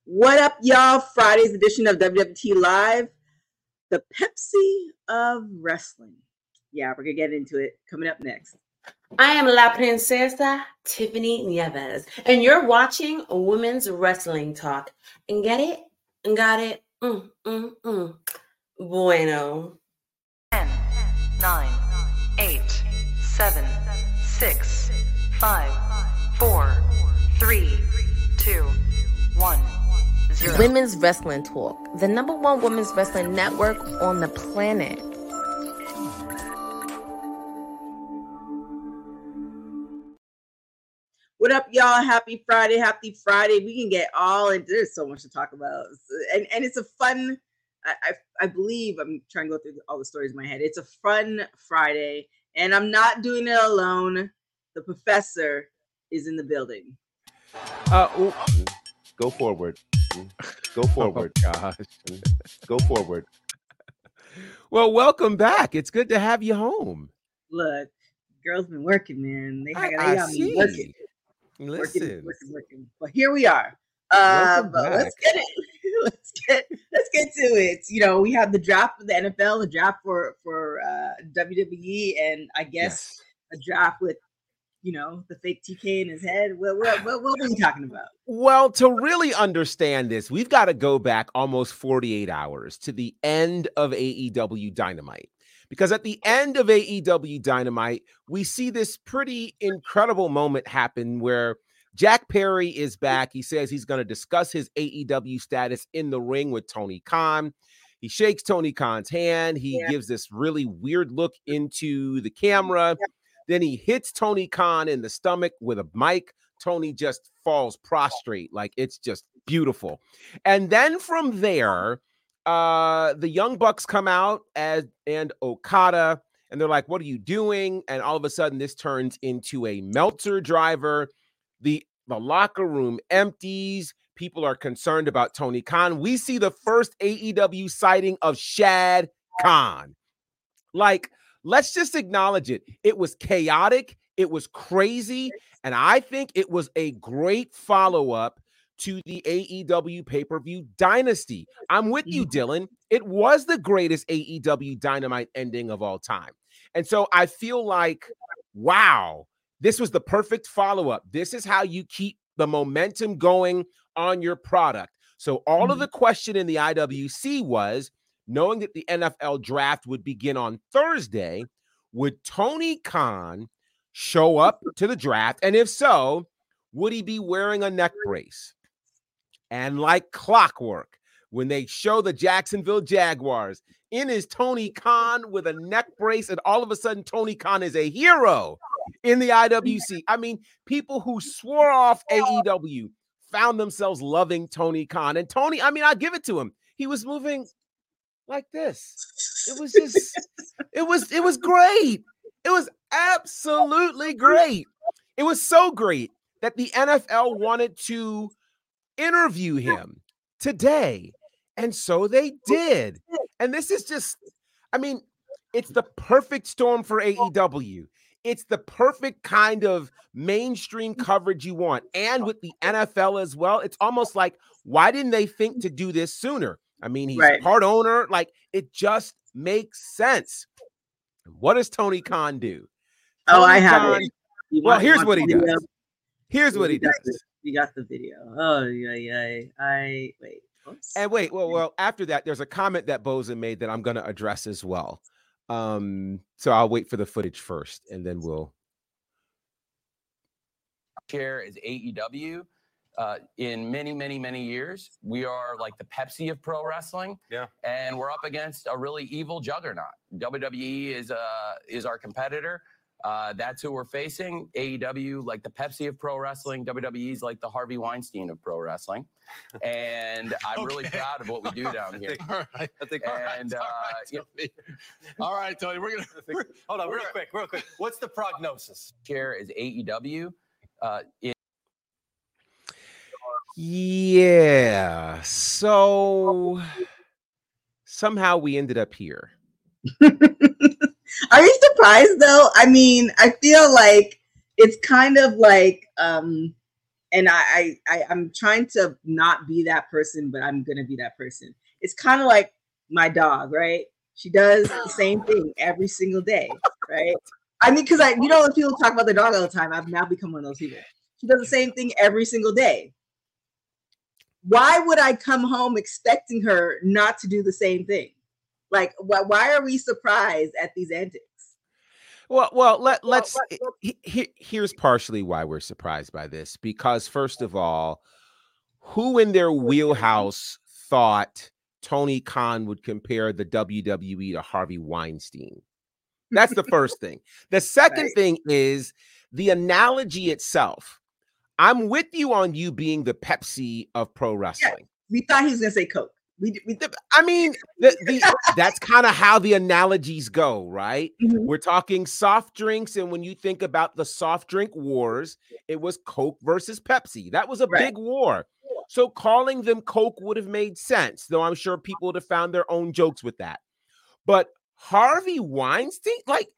What up, y'all? Friday's edition of WWT Live, the Pepsi of wrestling. Yeah, we're going to get into it. Coming up next. I am La Princesa Tiffany Nieves, and you're watching Women's Wrestling Talk. And get it? And got it? Bueno. 10, 9, 8, 7, 6, 5, 4, 3, 2, 1, 0. Women's Wrestling Talk, the #1 women's wrestling network on the planet. What up, y'all? Happy Friday. Happy Friday. We can get all into there's so much to talk about. And it's a fun, I believe, I'm trying to go through all the stories in my head. It's a fun Friday, and I'm not doing it alone. The professor is in the building. Go forward. Go forward. Oh, gosh. Go forward. Well, welcome back. It's good to have you home. Look, girls been working, man. They I got me see. working. Listen. Working. But here we are. Welcome But back. let's get it. Let's get to it. You know, we have the draft for the NFL, the draft for WWE, and I guess a draft with, you know, the fake TK in his head. What are we talking about? Well, to really understand this, we've got to go back almost 48 hours to the end of AEW Dynamite. Because at the end of AEW Dynamite, we see this pretty incredible moment happen where Jack Perry is back. He says he's going to discuss his AEW status in the ring with Tony Khan. He shakes Tony Khan's hand. He gives this really weird look into the camera. Then he hits Tony Khan in the stomach with a mic. Tony just falls prostrate. Like, it's just beautiful. And then from there, the Young Bucks come out and Okada, and they're like, what are you doing? And all of a sudden, this turns into a Meltzer driver. The locker room empties. People are concerned about Tony Khan. We see the first AEW sighting of Shad Khan. Like, let's just acknowledge it. It was chaotic. It was crazy. And I think it was a great follow-up to the AEW pay-per-view Dynasty. I'm with you, Dylan. It was the greatest AEW Dynamite ending of all time. And so I feel like, wow, this was the perfect follow-up. This is how you keep the momentum going on your product. So all of the question in the IWC was, knowing that the NFL draft would begin on Thursday, would Tony Khan show up to the draft? And if so, would he be wearing a neck brace? And like clockwork, when they show the Jacksonville Jaguars, in is Tony Khan with a neck brace, and all of a sudden Tony Khan is a hero in the IWC. I mean, people who swore off AEW found themselves loving Tony Khan. And Tony, I mean, I'll give it to him. He was moving like this. It was just, it was great. It was absolutely great. It was so great that the NFL wanted to interview him today. And so they did. And this is just, I mean, it's the perfect storm for AEW. It's the perfect kind of mainstream coverage you want. And with the NFL as well, it's almost like, why didn't they think to do this sooner? I mean, he's part owner. Like, it just makes sense. What does Tony Khan do? I have it. Well, here's what he does. Here's what he does. You got the video. Oh, yeah. Wait. Oops. And wait, well, after that, there's a comment that Boza made that I'm going to address as well. So I'll wait for the footage first, and then we'll. Chair is AEW. In many years, we are like the Pepsi of pro wrestling. Yeah. And we're up against a really evil juggernaut. WWE is our competitor. That's who we're facing. AEW, like the Pepsi of pro wrestling. WWE's like the Harvey Weinstein of pro wrestling. And I'm really proud of what we do down here. All right. All right, Tony. We're gonna hold on real quick. What's the prognosis? Chair is AEW. Yeah. So somehow we ended up here. Are you surprised though? I mean, I feel like it's kind of like And I'm trying to not be that person, but I'm gonna be that person. It's kind of like my dog, right? She does the same thing every single day, right? I mean, because when people talk about their dog all the time, I've now become one of those people. She does the same thing every single day. Why would I come home expecting her not to do the same thing? Like, why are we surprised at these antics? Here's partially why we're surprised by this. Because first of all, who in their wheelhouse thought Tony Khan would compare the WWE to Harvey Weinstein? That's the first thing. The second thing is the analogy itself. I'm with you on you being the Pepsi of pro wrestling. Yeah, we thought he was going to say Coke. I mean, that's kind of how the analogies go, right? Mm-hmm. We're talking soft drinks, and when you think about the soft drink wars, it was Coke versus Pepsi. That was a big war. So calling them Coke would have made sense, though I'm sure people would have found their own jokes with that. But Harvey Weinstein, like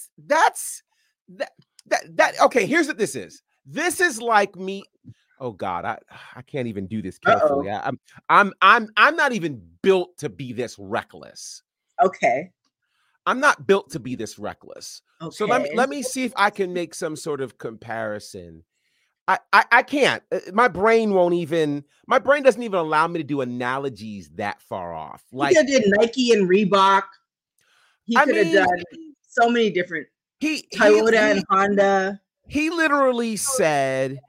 okay, here's what this is. This is like me. Oh God, I can't even do this carefully. I'm not even built to be this reckless. Okay. I'm not built to be this reckless. Okay. So let me see if I can make some sort of comparison. I can't. My brain doesn't even allow me to do analogies that far off. Like, he could have did Nike and Reebok. He could have done so many different Toyota and Honda. He literally said,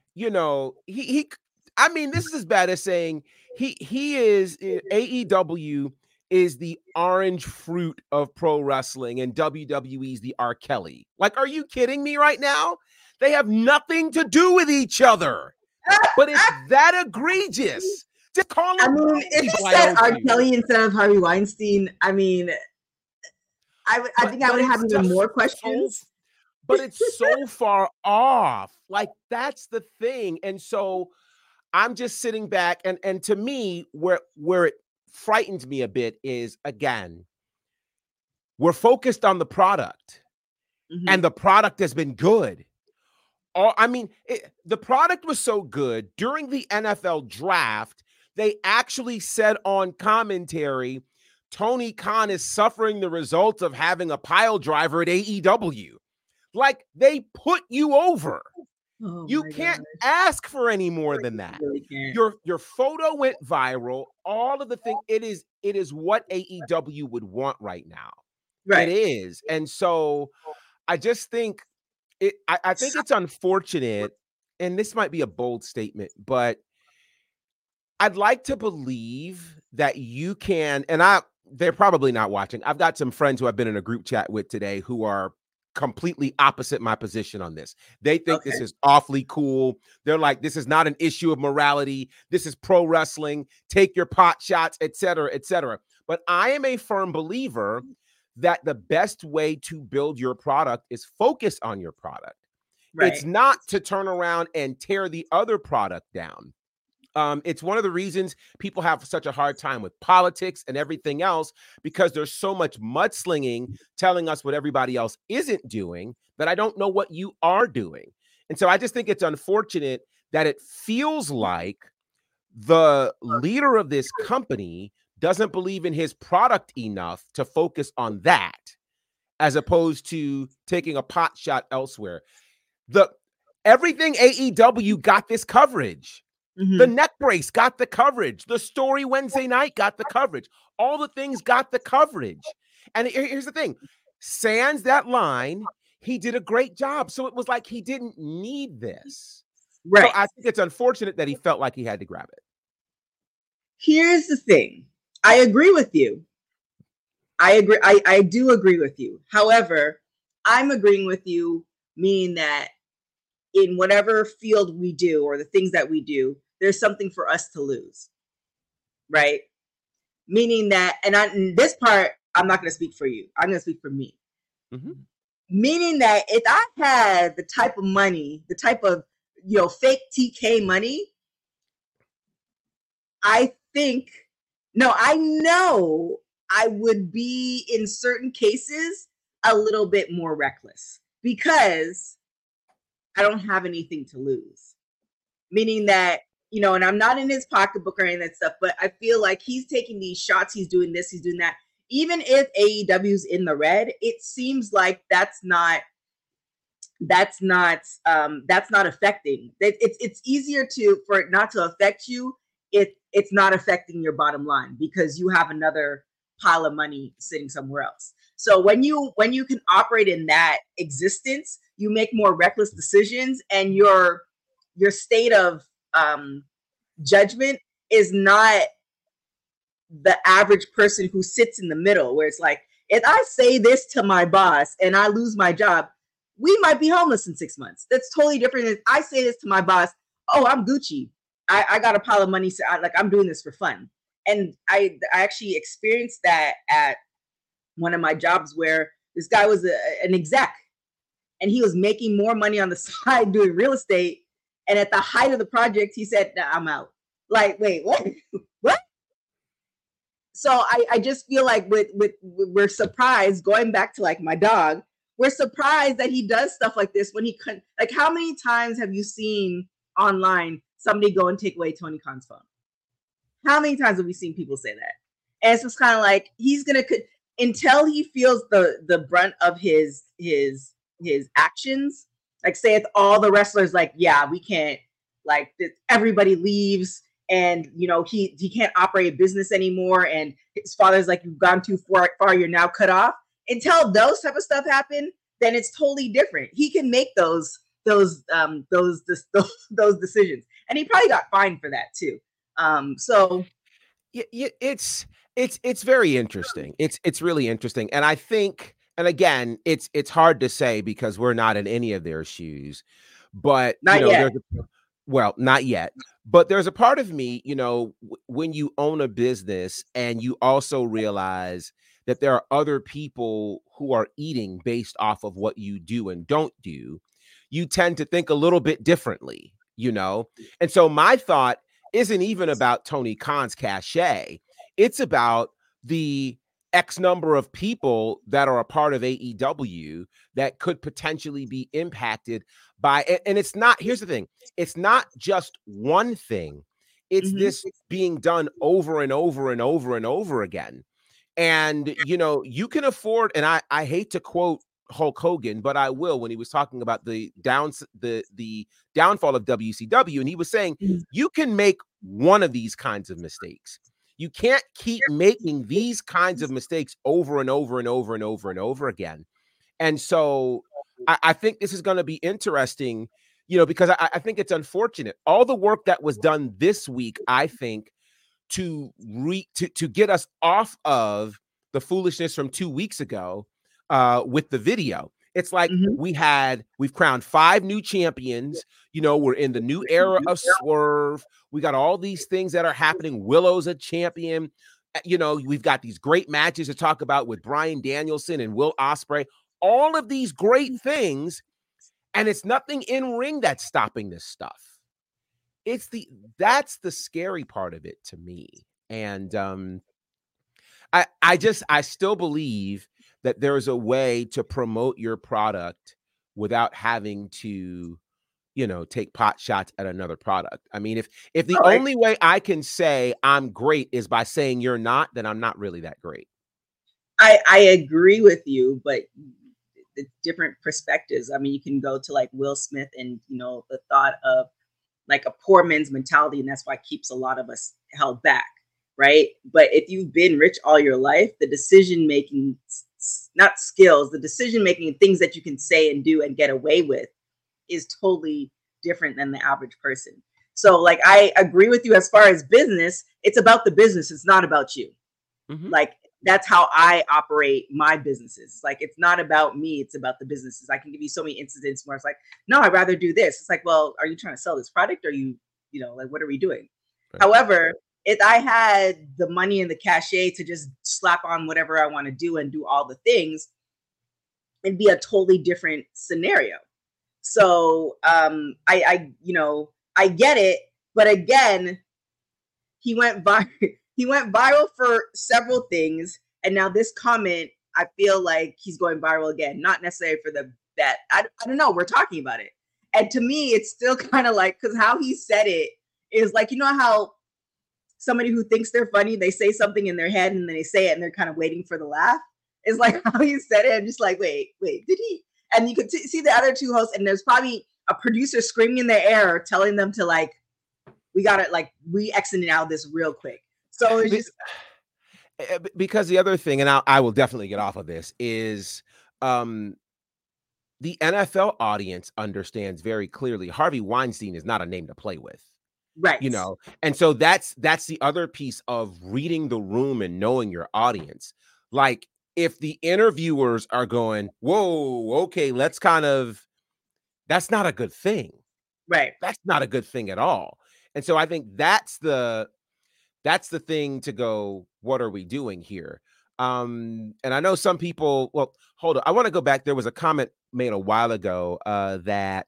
I mean, this is as bad as saying he is AEW is the orange fruit of pro wrestling and WWE's the R. Kelly. Like, are you kidding me right now? They have nothing to do with each other, but it's that egregious to call him. I mean, if he said R. Kelly instead of Harvey Weinstein, I mean, I think I would have even more questions. But it's so far off. Like, that's the thing. And so I'm just sitting back, and to me, where it frightens me a bit is, again, we're focused on the product, and the product has been good. The product was so good during the NFL draft, they actually said on commentary, Tony Khan is suffering the results of having a pile driver at AEW. Like, they put you over. Oh, you can't ask for any more than that. Really your photo went viral. All of the things, it is what AEW would want right now. Right. It is. And so I just think I think it's unfortunate, and this might be a bold statement, but I'd like to believe that you can, and they're probably not watching. I've got some friends who I've been in a group chat with today who are completely opposite my position on this. They think this is awfully cool. They're like, this is not an issue of morality. This is pro wrestling. Take your pot shots, et cetera, et cetera. But I am a firm believer that the best way to build your product is focus on your product. Right. It's not to turn around and tear the other product down. It's one of the reasons people have such a hard time with politics and everything else, because there's so much mudslinging telling us what everybody else isn't doing that I don't know what you are doing. And so I just think it's unfortunate that it feels like the leader of this company doesn't believe in his product enough to focus on that, as opposed to taking a pot shot elsewhere. Everything AEW got this coverage. The neck brace got the coverage. The story Wednesday night got the coverage. All the things got the coverage. And here's the thing. Sans that line, he did a great job. So it was like he didn't need this. Right. So I think it's unfortunate that he felt like he had to grab it. Here's the thing. I agree with you. I agree. I do agree with you. However, I'm agreeing with you, meaning that in whatever field we do or the things that we do, there's something for us to lose, right? Meaning that, and this part, I'm not going to speak for you. I'm going to speak for me. Meaning that if I had the type of money, the type of, fake TK money, I know I would be in certain cases a little bit more reckless because I don't have anything to lose. meaning that, you know, and I'm not in his pocketbook or any of that stuff, but I feel like he's taking these shots, he's doing this, he's doing that. Even if AEW's in the red, it seems like that's not affecting. It's easier for it not to affect you. It's not affecting your bottom line because you have another pile of money sitting somewhere else. So when you can operate in that existence, you make more reckless decisions, and your state of judgment is not the average person who sits in the middle, where it's like, if I say this to my boss and I lose my job, we might be homeless in 6 months. That's totally different than I say this to my boss. Oh, I'm Gucci. I got a pile of money. So I'm doing this for fun. And I actually experienced that at one of my jobs where this guy was an exec, and he was making more money on the side doing real estate. And at the height of the project, he said, nah, I'm out. Like, wait, what? What? So I just feel like we're surprised, going back to like my dog, we're surprised that he does stuff like this when he couldn't. Like, how many times have you seen online somebody go and take away Tony Khan's phone? How many times have we seen people say that? And it's just kind of like, he's gonna, until he feels the brunt of his actions. Like, say it's all the wrestlers, like, yeah, we can't, like, everybody leaves, and you know he can't operate a business anymore, and his father's like, you've gone too far, you're now cut off. Until those type of stuff happen, then it's totally different. He can make those decisions, and he probably got fined for that too. So yeah, it's very interesting. It's really interesting, and I think, and again, it's hard to say because we're not in any of their shoes, but not yet. Not yet. But there's a part of me, you know, when you own a business and you also realize that there are other people who are eating based off of what you do and don't do, you tend to think a little bit differently, you know? And so my thought isn't even about Tony Khan's cachet. It's about the X number of people that are a part of AEW that could potentially be impacted by, and it's not, here's the thing, it's not just one thing. It's this being done over and over and over and over again. And, you know, you can afford, and I hate to quote Hulk Hogan, but I will, when he was talking about the downfall of WCW, and he was saying, you can make one of these kinds of mistakes. You can't keep making these kinds of mistakes over and over and over and over and over again. And so I think this is going to be interesting, you know, because I think it's unfortunate. All the work that was done this week, I think, to get us off of the foolishness from 2 weeks ago with the video. It's like we've crowned 5 new champions. You know, we're in the new era of Swerve. We got all these things that are happening. Willow's a champion. You know, we've got these great matches to talk about with Bryan Danielson and Will Ospreay. All of these great things, and it's nothing in ring that's stopping this stuff. That's the scary part of it to me. And I still believe that there is a way to promote your product without having to, you know, take pot shots at another product. I mean, if the only way I can say I'm great is by saying you're not, then I'm not really that great. I agree with you, but it's different perspectives. I mean, you can go to like Will Smith and, you know, the thought of like a poor man's mentality, and that's why it keeps a lot of us held back, right? But if you've been rich all your life, the decision-making, not skills, the decision-making, things that you can say and do and get away with is totally different than the average person. So like, I agree with you as far as business, it's about the business. It's not about you. Like, that's how I operate my businesses. Like, it's not about me. It's about the businesses. I can give you so many incidents where it's like, no, I'd rather do this. It's like, well, are you trying to sell this product? Or you know, like, what are we doing? Right. However, if I had the money and the cachet to just slap on whatever I want to do and do all the things, it'd be a totally different scenario. So I get it. But again, he went viral for several things. And now this comment, I feel like he's going viral again. Not necessarily for that. I don't know. We're talking about it. And to me, it's still kind of like, because how he said it is like, you know how somebody who thinks they're funny, they say something in their head and then they say it and they're kind of waiting for the laugh. It's like how he said it. I'm just like, wait, did he? And you could see the other two hosts, and there's probably a producer screaming in their ear, telling them to like, we got to like, we exiting out this real quick. So it's just. Because the other thing, and I will definitely get off of this, is the NFL audience understands very clearly Harvey Weinstein is not a name to play with. Right. You know, and so that's the other piece of reading the room and knowing your audience. Like if the interviewers are going, whoa, okay, that's not a good thing. Right. That's not a good thing at all. And so I think that's the thing to go, what are we doing here? And I know some people, well, hold on. I want to go back. There was a comment made a while ago that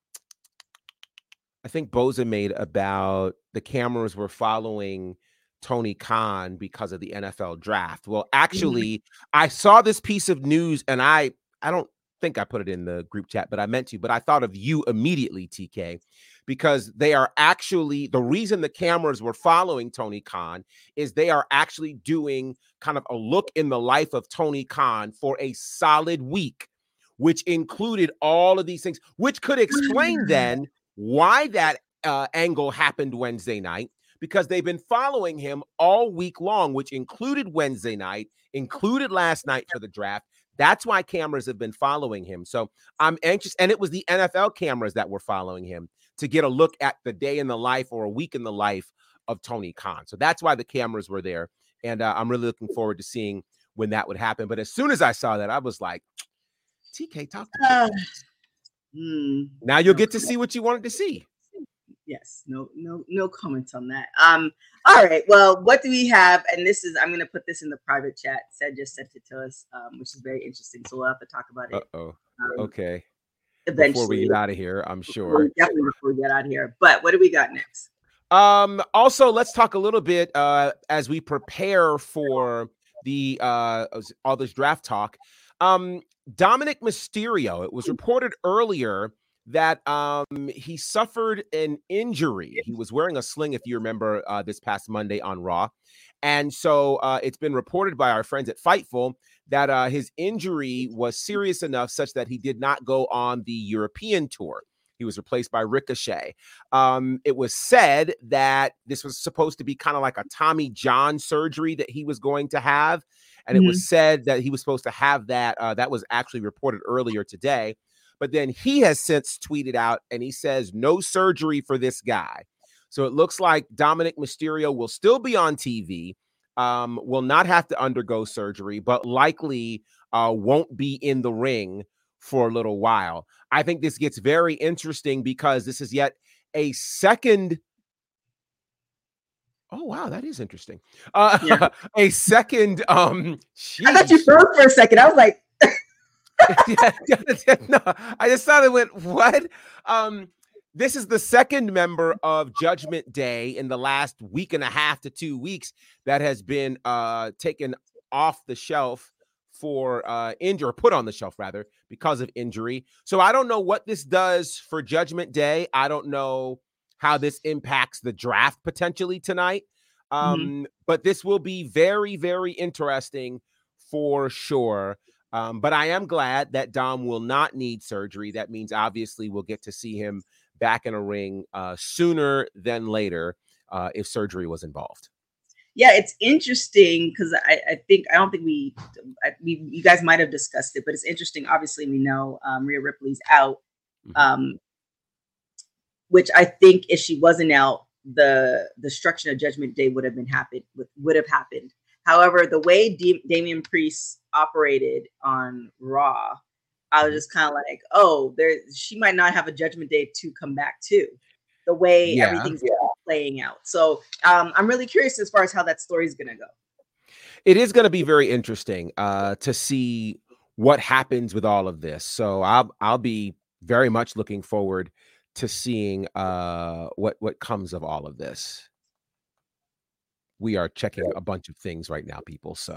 I think Boza made about the cameras were following Tony Khan because of the NFL draft. Well, actually, I saw this piece of news and I don't think I put it in the group chat, but I meant to, but I thought of you immediately, TK, because they are actually, the reason the cameras were following Tony Khan is they are actually doing kind of a look in the life of Tony Khan for a solid week, which included all of these things, which could explain then why that angle happened Wednesday night, because they've been following him all week long, which included Wednesday night, included last night for the draft. That's why cameras have been following him. So I'm anxious. And it was the NFL cameras that were following him to get a look at the day in the life or a week in the life of Tony Khan. So that's why the cameras were there. And I'm really looking forward to seeing when that would happen. But as soon as I saw that, I was like, TK, talk to me. Now you'll get to see what you wanted to see. Yes, no comments on that. All right. Well, what do we have? And this is, I'm going to put this in the private chat. Said just sent it to us, which is very interesting. So we'll have to talk about it. Okay. Eventually. Before we get out of here, I'm sure. Definitely before we get out of here. But what do we got next? Also, let's talk a little bit as we prepare for the all this draft talk. Dominic Mysterio, it was reported earlier that he suffered an injury. He was wearing a sling, if you remember, this past Monday on Raw. And so it's been reported by our friends at Fightful that his injury was serious enough such that he did not go on the European tour. He was replaced by Ricochet. It was said that this was supposed to be kind of like a Tommy John surgery that he was going to have. And it was said that he was supposed to have that. That was actually reported earlier today. But then he has since tweeted out and he says no surgery for this guy. So it looks like Dominic Mysterio will still be on TV, will not have to undergo surgery, but likely won't be in the ring for a little while. I think this gets very interesting because this is yet a second. Oh, wow. That is interesting. A second. I thought you froze for a second. I was like, no, I just thought it went, what? This is the second member of Judgment Day in the last week and a half to 2 weeks that has been taken off the shelf for injury, or put on the shelf rather, because of injury. So I don't know what this does for Judgment Day. I don't know how this impacts the draft potentially tonight. But this will be very, very interesting for sure. But I am glad that Dom will not need surgery. That means obviously we'll get to see him back in a ring sooner than later if surgery was involved. Yeah, it's interesting because I don't think you guys might have discussed it, but it's interesting. Obviously, we know Rhea Ripley's out, which I think if she wasn't out, the destruction of Judgment Day would have happened. However, the way Damian Priest operated on Raw, I was just kind of like, oh, she might not have a Judgment Day to come back to. The way everything's playing out. So I'm really curious as far as how that story is going to go. It is going to be very interesting to see what happens with all of this. So I'll be very much looking forward to seeing what comes of all of this. We are checking a bunch of things right now, people. So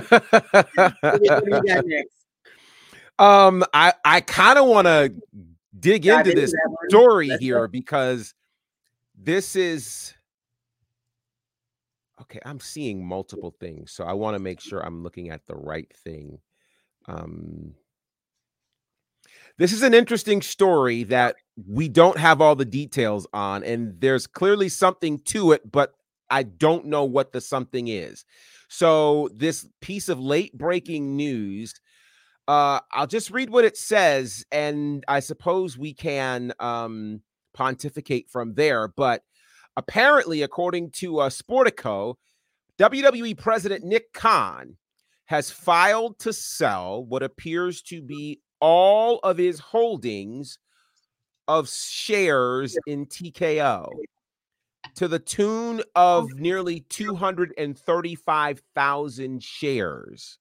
What do you got next? I kind of want to dig Dive into this that one. story Let's here go. because this is okay. I'm seeing multiple things, so I want to make sure I'm looking at the right thing. This is an interesting story that we don't have all the details on, and there's clearly something to it, but I don't know what the something is. So this piece of late breaking news, I'll just read what it says, and I suppose we can pontificate from there. But apparently, according to Sportico, WWE President Nick Khan has filed to sell what appears to be all of his holdings of shares in TKO to the tune of nearly 235,000 shares.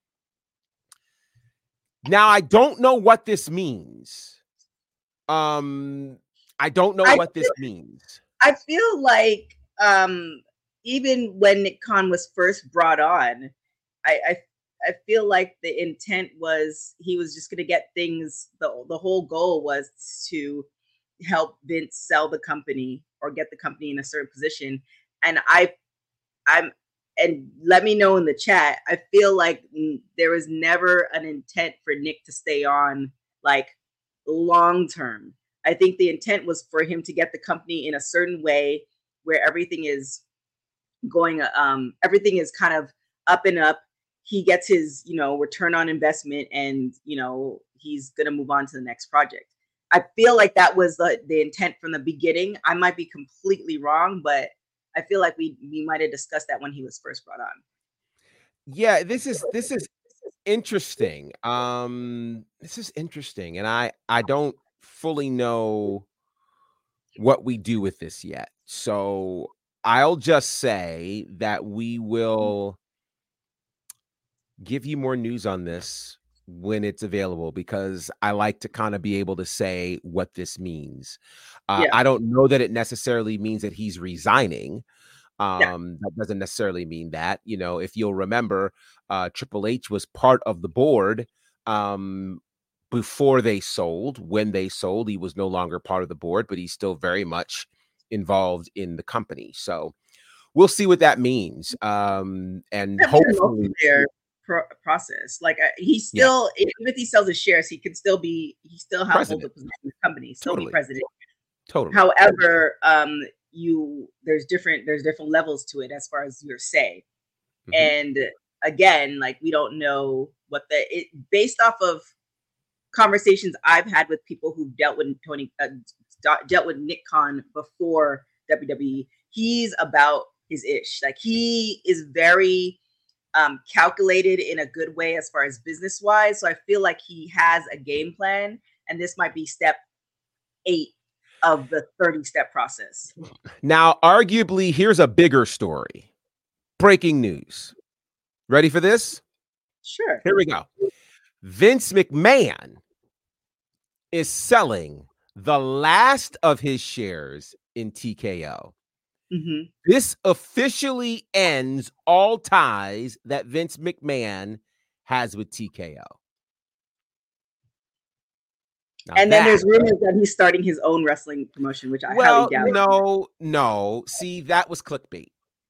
Now, I don't know what this means. I don't know what this means. I feel like even when Nick Khan was first brought on, I feel like the intent was he was just going to get things. The whole goal was to help Vince sell the company or get the company in a certain position. And and let me know in the chat. I feel like there was never an intent for Nick to stay on like long term. I think the intent was for him to get the company in a certain way where everything is going, everything is kind of up and up. He gets his, return on investment, and, he's going to move on to the next project. I feel like that was the intent from the beginning. I might be completely wrong, but I feel like we might have discussed that when he was first brought on. Yeah, this is interesting. This is interesting, and I don't fully know what we do with this yet. So I'll just say that we will give you more news on this when it's available, because I like to kind of be able to say what this means. I don't know that it necessarily means that he's resigning. That doesn't necessarily mean that. If you'll remember, Triple H was part of the board before they sold. When they sold, he was no longer part of the board, but he's still very much involved in the company. So we'll see what that means. And hopefully process. Like he's still, even if he sells his shares, he still hold the position in the company, still be president. Totally. However, there's different levels to it as far as your say. And again, like we don't know what based off of conversations I've had with people who dealt with Nick Khan before WWE, he's about his ish. Like he is very calculated in a good way as far as business wise. So I feel like he has a game plan, and this might be step 8 of the 30-step process. Now, arguably, here's a bigger story. Breaking news. Ready for this? Sure. Here we go. Vince McMahon is selling the last of his shares in TKO. This officially ends all ties that Vince McMahon has with TKO. Now and then there's rumors that he's starting his own wrestling promotion, which I highly doubt. No. See, that was clickbait.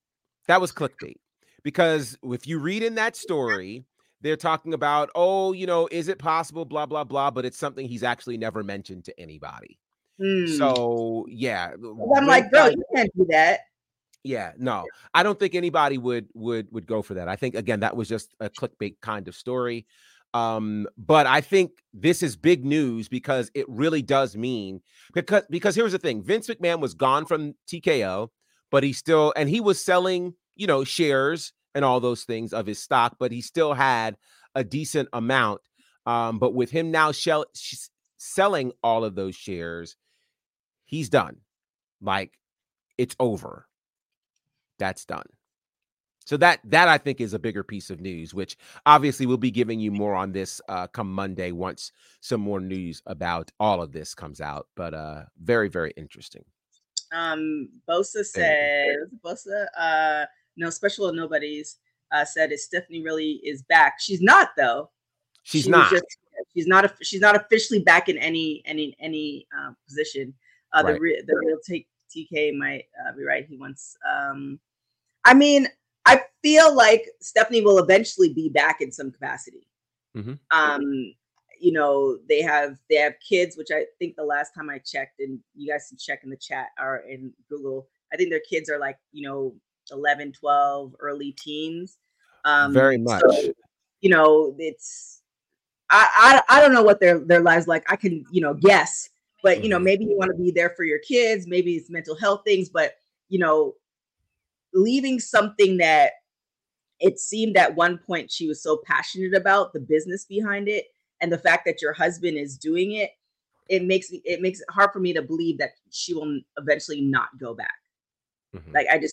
Because if you read in that story, they're talking about, is it possible, blah, blah, blah, but it's something he's actually never mentioned to anybody. So, yeah. I'm like, bro, you can't do that. Yeah, no, I don't think anybody would go for that. I think, again, that was just a clickbait kind of story. But I think this is big news because it really does mean, because here's the thing. Vince McMahon was gone from TKO, but he was selling, shares and all those things of his stock, but he still had a decent amount. But with him now selling all of those shares, he's done. Like, it's over. That's done. So that I think is a bigger piece of news, which obviously we'll be giving you more on this come Monday once some more news about all of this comes out. But very, very interesting. Bosa says, no special or nobody's said, if Stephanie really is back. She's not, though. She's not. She's not officially back in any position. Right. The real TK might be right. He wants. I mean, I feel like Stephanie will eventually be back in some capacity. Mhm. You know, they have kids, which I think the last time I checked, and you guys can check in the chat or in Google, I think their kids are like, you know, 11, 12, early teens. Very much. So, you know, it's I don't know what their lives like. I can, you know, guess, but you know, maybe you want to be there for your kids, maybe it's mental health things, but you know, leaving something that it seemed at one point she was so passionate about, the business behind it, and the fact that your husband is doing it, it makes it hard for me to believe that she will eventually not go back. Like I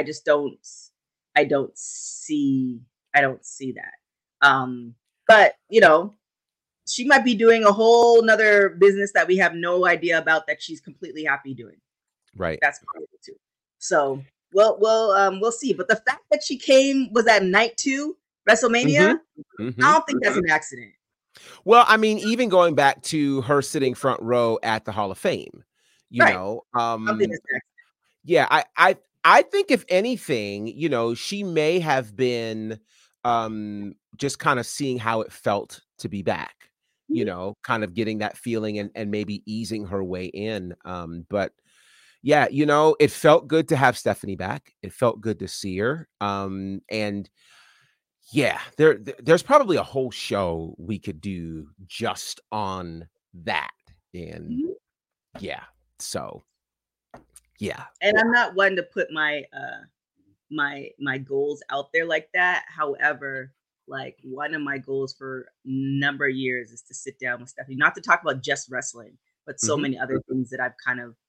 don't see that. But you know, she might be doing a whole nother business that we have no idea about that she's completely happy doing. Right. That's probably too. So we'll see. But the fact that she was at night 2 WrestleMania, I don't think that's an accident. Well, I mean, even going back to her sitting front row at the Hall of Fame, you know, yeah, I think if anything, you know, she may have been just kind of seeing how it felt to be back, you know, kind of getting that feeling and maybe easing her way in. But yeah, you know, it felt good to have Stephanie back. It felt good to see her. And yeah, there's probably a whole show we could do just on that. And yeah, so yeah. And I'm not one to put my my goals out there like that. However, like one of my goals for a number of years is to sit down with Stephanie, not to talk about just wrestling, but so many other things that I've kind of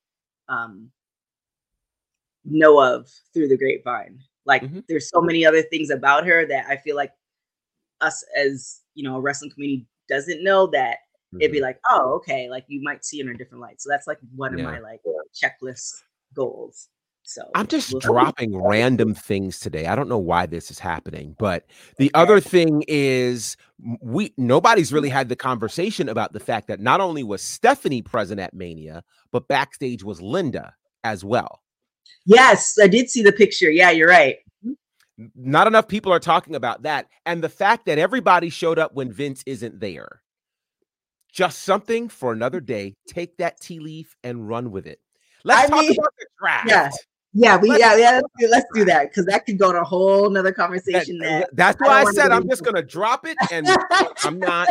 know of through the grapevine. Like there's so many other things about her that I feel like us as, you know, a wrestling community doesn't know, that it'd be like, oh, okay, like you might see in a different light. So that's like one of my like checklist goals. So I'm just dropping random things today. I don't know why this is happening, but the other thing is nobody's really had the conversation about the fact that not only was Stephanie present at Mania, but backstage was Linda as well. Yes, I did see the picture. Yeah, you're right. Not enough people are talking about that. And the fact that everybody showed up when Vince isn't there. Just something for another day. Take that tea leaf and run with it. Let's talk about the draft. Let's do that, because that could go to a whole nother conversation. That's why I said I'm just going to drop it, and I'm not.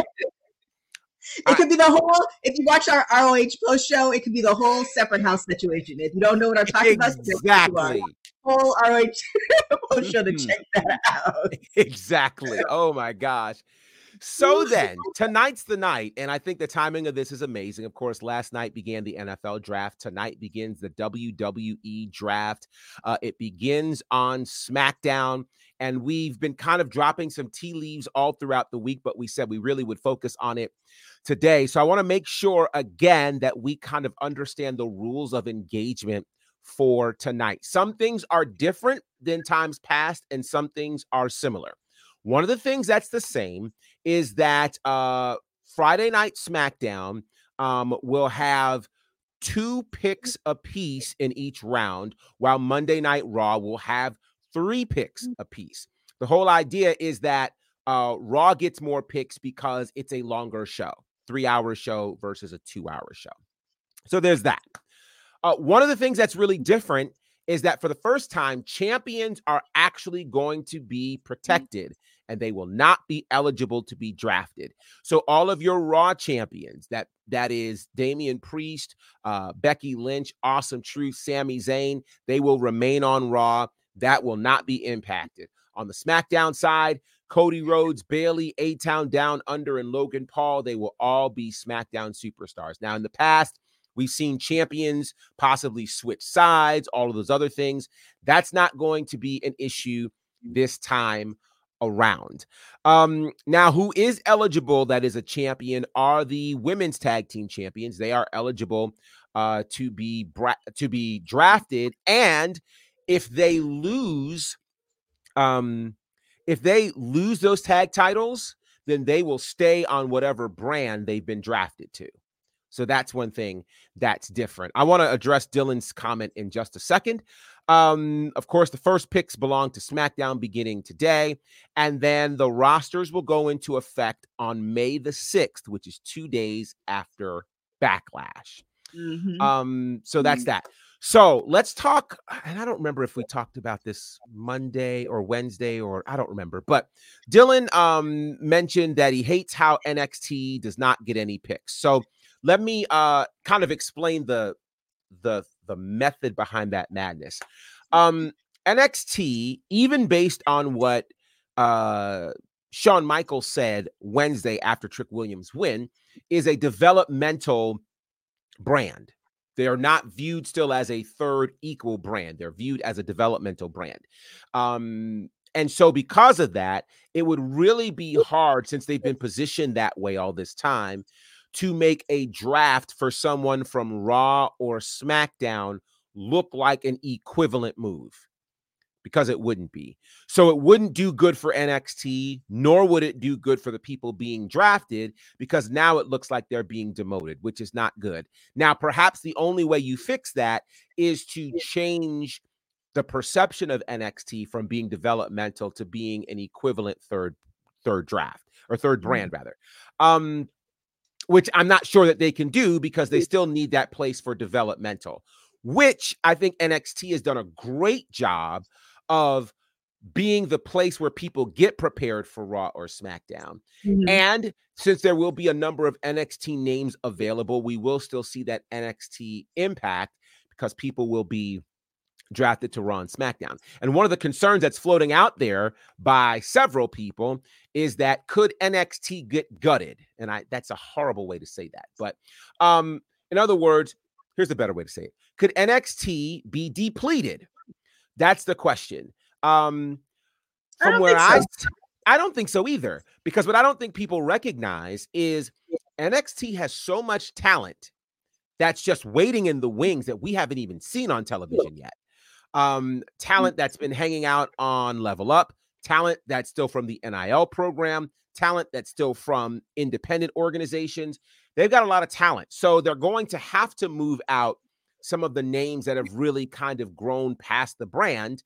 It could be the whole, if you watch our ROH post show, it could be the whole separate house situation. If you don't know what I'm talking about, exactly. Whole ROH post show to check that out. Exactly. Oh my gosh. So then, tonight's the night, and I think the timing of this is amazing. Of course, last night began the NFL draft. Tonight begins the WWE draft. It begins on SmackDown, and we've been kind of dropping some tea leaves all throughout the week, but we said we really would focus on it today. So I want to make sure, again, that we kind of understand the rules of engagement for tonight. Some things are different than times past, and some things are similar. One of the things that's the same is that Friday Night SmackDown will have 2 picks apiece in each round, while Monday Night Raw will have 3 picks apiece. The whole idea is that Raw gets more picks because it's a longer show, 3-hour show versus a 2-hour show. So there's that. One of the things that's really different is that for the first time, champions are actually going to be protected, and they will not be eligible to be drafted. So all of your Raw champions, that is Damian Priest, Becky Lynch, Awesome Truth, Sami Zayn, they will remain on Raw. That will not be impacted. On the SmackDown side, Cody Rhodes, Bayley, A-Town Down Under, and Logan Paul, they will all be SmackDown superstars. Now, in the past, we've seen champions possibly switch sides, all of those other things. That's not going to be an issue this time around. Now, who is eligible that is a champion are the women's tag team champions. They are eligible to be drafted, and if they lose those tag titles, then they will stay on whatever brand they've been drafted to. So that's one thing that's different. I want to address Dylan's comment in just a second. Of course, the first picks belong to SmackDown beginning today, and then the rosters will go into effect on May the 6th, which is 2 days after Backlash. So that's that. So let's talk, and I don't remember if we talked about this Monday or Wednesday, or I don't remember, but Dylan mentioned that he hates how NXT does not get any picks. So let me kind of explain the method behind that madness. NXT, even based on what Shawn Michaels said Wednesday after Trick Williams' win, is a developmental brand. They are not viewed still as a third equal brand. They're viewed as a developmental brand. And so because of that, it would really be hard, since they've been positioned that way all this time, to make a draft for someone from Raw or SmackDown look like an equivalent move, because it wouldn't be. So it wouldn't do good for NXT, nor would it do good for the people being drafted, because now it looks like they're being demoted, which is not good. Now, perhaps the only way you fix that is to change the perception of NXT from being developmental to being an equivalent third draft, or third brand rather. Which I'm not sure that they can do, because they still need that place for developmental, which I think NXT has done a great job of being the place where people get prepared for Raw or SmackDown. And since there will be a number of NXT names available, we will still see that NXT impact, because people will be drafted to Raw and SmackDown. And one of the concerns that's floating out there by several people is that could NXT get gutted? And that's a horrible way to say that. But in other words, here's a better way to say it. Could NXT be depleted? That's the question. I don't think so either, because what I don't think people recognize is NXT has so much talent that's just waiting in the wings that we haven't even seen on television yet. Talent that's been hanging out on Level Up, talent that's still from the NIL program, talent that's still from independent organizations. They've got a lot of talent. So they're going to have to move out some of the names that have really kind of grown past the brand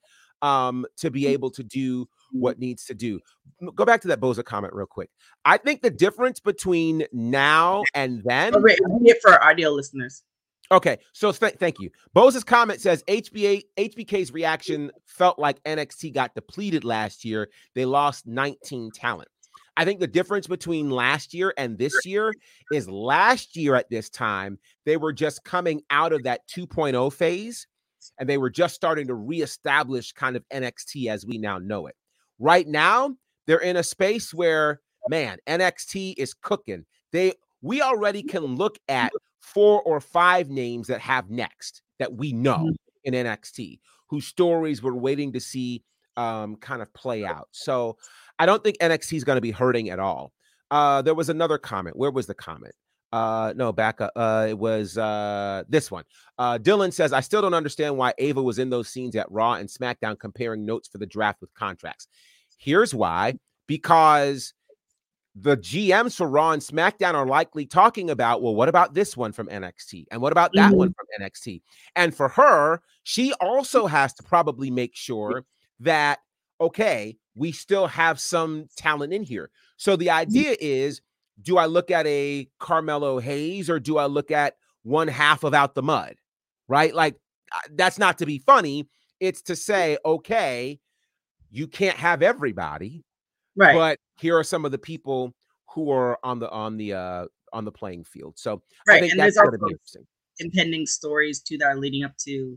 to be able to do what needs to do. Go back to that Boza comment real quick. I think the difference between now and then. Oh, wait, I'm here for our audio listeners. Okay, so thank you. Boza's comment says HBK's reaction felt like NXT got depleted last year. They lost 19 talent. I think the difference between last year and this year is last year at this time, they were just coming out of that 2.0 phase, and they were just starting to reestablish kind of NXT as we now know it. Right now, they're in a space where, man, NXT is cooking. We already can look at 4 or 5 names that have next that we know in NXT, whose stories we're waiting to see kind of play out. So I don't think NXT is going to be hurting at all. There was another comment. Where was the comment? No, back up. It was this one. Dylan says, I still don't understand why Ava was in those scenes at Raw and SmackDown comparing notes for the draft with contracts. Here's why. Because the GMs for Raw and SmackDown are likely talking about, well, what about this one from NXT? And what about that one from NXT? And for her, she also has to probably make sure that, okay, we still have some talent in here. So the idea is, do I look at a Carmelo Hayes, or do I look at one half of Out the Mud? Right? Like, that's not to be funny. It's to say, okay, you can't have everybody. Right. But here are some of the people who are on the playing field. So I think that's going to be interesting. Impending stories too that are leading up to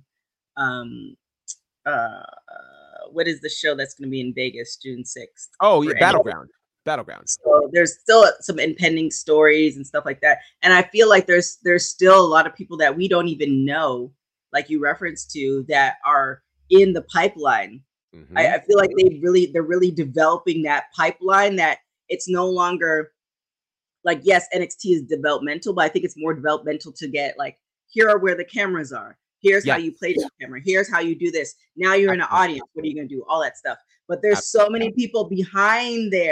what is the show that's going to be in Vegas June 6th? Oh, yeah, Battleground. So there's still some impending stories and stuff like that. And I feel like there's still a lot of people that we don't even know, like you referenced to, that are in the pipeline. I feel like they're really developing that pipeline, that it's no longer like, yes, NXT is developmental, but I think it's more developmental to get like, here are where the cameras are. Here's how you play the camera. Here's how you do this. Now you're in an audience. What are you going to do? All that stuff. But there's so many people behind there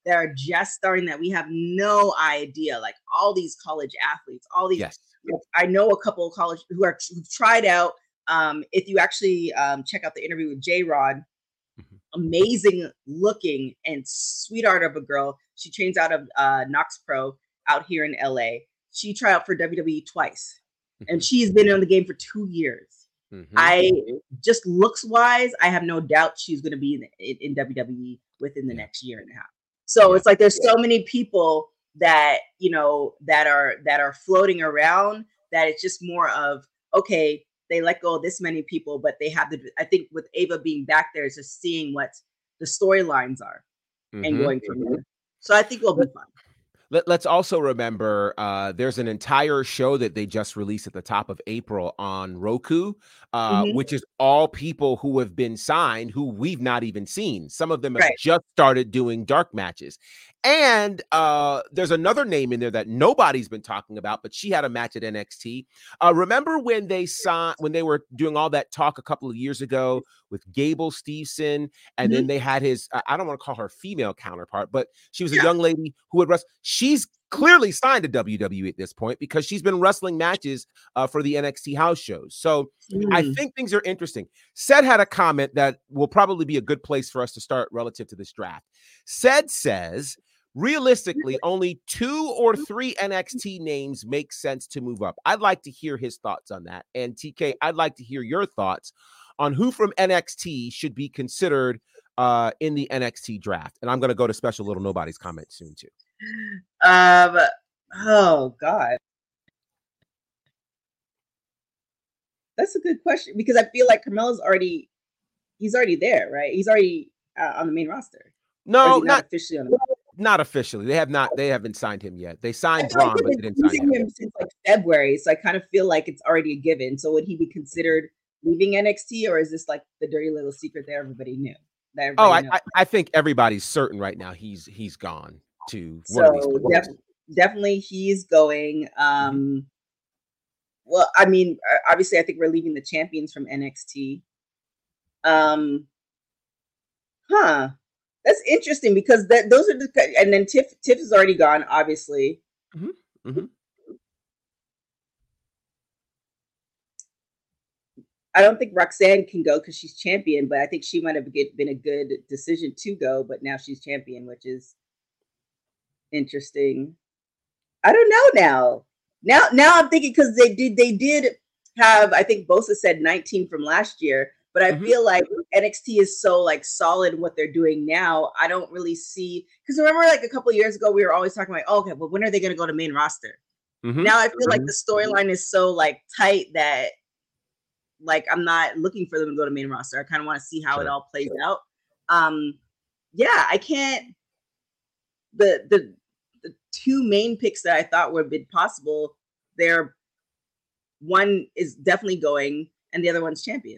that are just starting that we have no idea. Like all these college athletes, all these. Yes. I know a couple of college who've tried out. If you actually check out the interview with J-Rod, amazing looking and sweetheart of a girl. She trains out of Knox Pro out here in LA. She tried out for WWE twice, and she's been in the game for 2 years. I just looks wise, I have no doubt she's going to be in WWE within the next year and a half. So it's like there's so many people that that are floating around that it's just more of, okay, they let go of this many people, but they have I think with Ava being back there, is just seeing what the storylines are and going from there. So I think it'll be fun. Let's also remember there's an entire show that they just released at the top of April on Roku, which is all people who have been signed who we've not even seen. Some of them have just started doing dark matches. And there's another name in there that nobody's been talking about, but she had a match at NXT. Remember when they were doing all that talk a couple of years ago with Gable Steveson, and then they had his, I don't want to call her female counterpart, but she was a young lady who had wrestled. She's clearly signed to WWE at this point because she's been wrestling matches for the NXT house shows. So I think things are interesting. Seth had a comment that will probably be a good place for us to start relative to this draft. Seth says, realistically, only 2 or 3 NXT names make sense to move up. I'd like to hear his thoughts on that. And TK, I'd like to hear your thoughts on who from NXT should be considered in the NXT draft. And I'm going to go to Special Little Nobody's comment soon too. Oh God. That's a good question because I feel like Carmelo's he's already there, right? He's already on the main roster. No, not officially on the Not officially. They haven't signed him yet. They signed Braun, but they didn't sign him since like February. So I kind of feel like it's already a given. So would he be considered leaving NXT, or is this like the dirty little secret that everybody knew? I think everybody's certain right now he's gone to one of these places. Definitely he's going. Well, I mean, obviously I think we're leaving the champions from NXT. That's interesting because those are and then Tiff is already gone, obviously. I don't think Roxanne can go because she's champion, but I think she might have been a good decision to go, but now she's champion, which is interesting. I don't know now. Now I'm thinking because they did have, I think Bosa said 19 from last year, but I feel like NXT is so like solid in what they're doing now. I don't really see, because remember like a couple of years ago we were always talking like, oh, okay, well when are they going to go to main roster? Now I feel like the storyline is so like tight that like I'm not looking for them to go to main roster. I kind of want to see how it all plays out. Yeah, I can't. The 2 main picks that I thought were big possible, one is definitely going, and the other one's champion.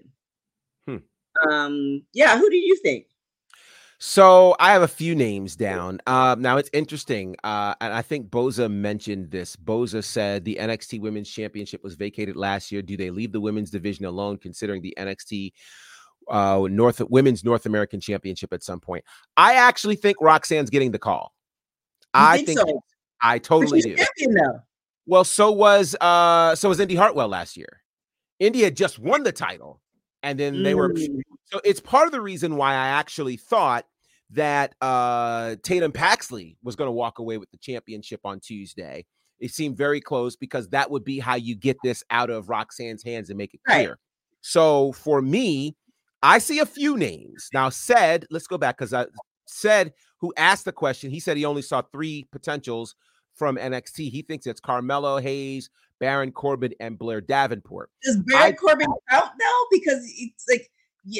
Yeah, who do you think? So I have a few names down. Now it's interesting. And I think Boza mentioned this. Boza said the NXT Women's Championship was vacated last year. Do they leave the women's division alone, considering the NXT Women's North American Championship at some point? I actually think Roxanne's getting the call. I think so. I totally do. Well, so was Indy Hartwell last year. Indy had just won the title, and then they were. So it's part of the reason why I actually thought that Tatum Paxley was going to walk away with the championship on Tuesday. It seemed very close because that would be how you get this out of Roxanne's hands and make it clear. Right. So for me, I see a few names. Now, let's go back because who asked the question, he said he only saw 3 potentials from NXT. He thinks it's Carmelo Hayes, Baron Corbin, and Blair Davenport. Does Baron Corbin count though? Because it's like, yeah,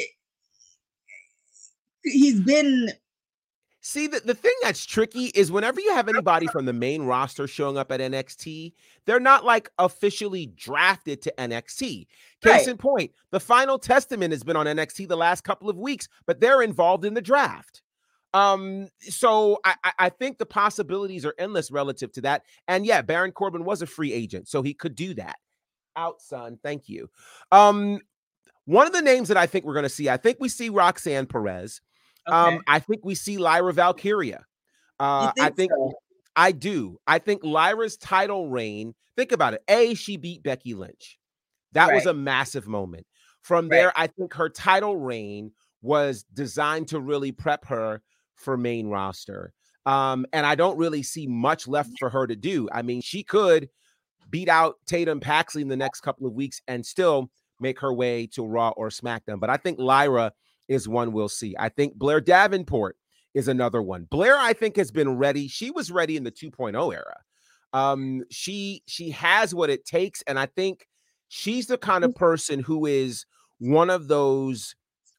he's been. See, the thing that's tricky is whenever you have anybody from the main roster showing up at NXT, they're not like officially drafted to NXT. Case in point, the Final Testament has been on NXT the last couple of weeks, but they're involved in the draft. So I think the possibilities are endless relative to that. And yeah, Baron Corbin was a free agent, so he could do that. Out, son. Thank you. One of the names that I think we're going to see, I think we see Roxanne Perez. Okay. I think we see Lyra Valkyria. I think so? I do. I think Lyra's title reign, think about it. She beat Becky Lynch. That was Right. a massive moment. From Right. there, I think her title reign was designed to really prep her for main roster. And I don't really see much left for her to do. I mean, she could beat out Tatum Paxley in the next couple of weeks and still make her way to Raw or SmackDown. But I think Lyra is one we'll see. I think Blair Davenport is another one. Blair, I think, has been ready. She was ready in the 2.0 era. She has what it takes, and I think she's the kind of person who is one of those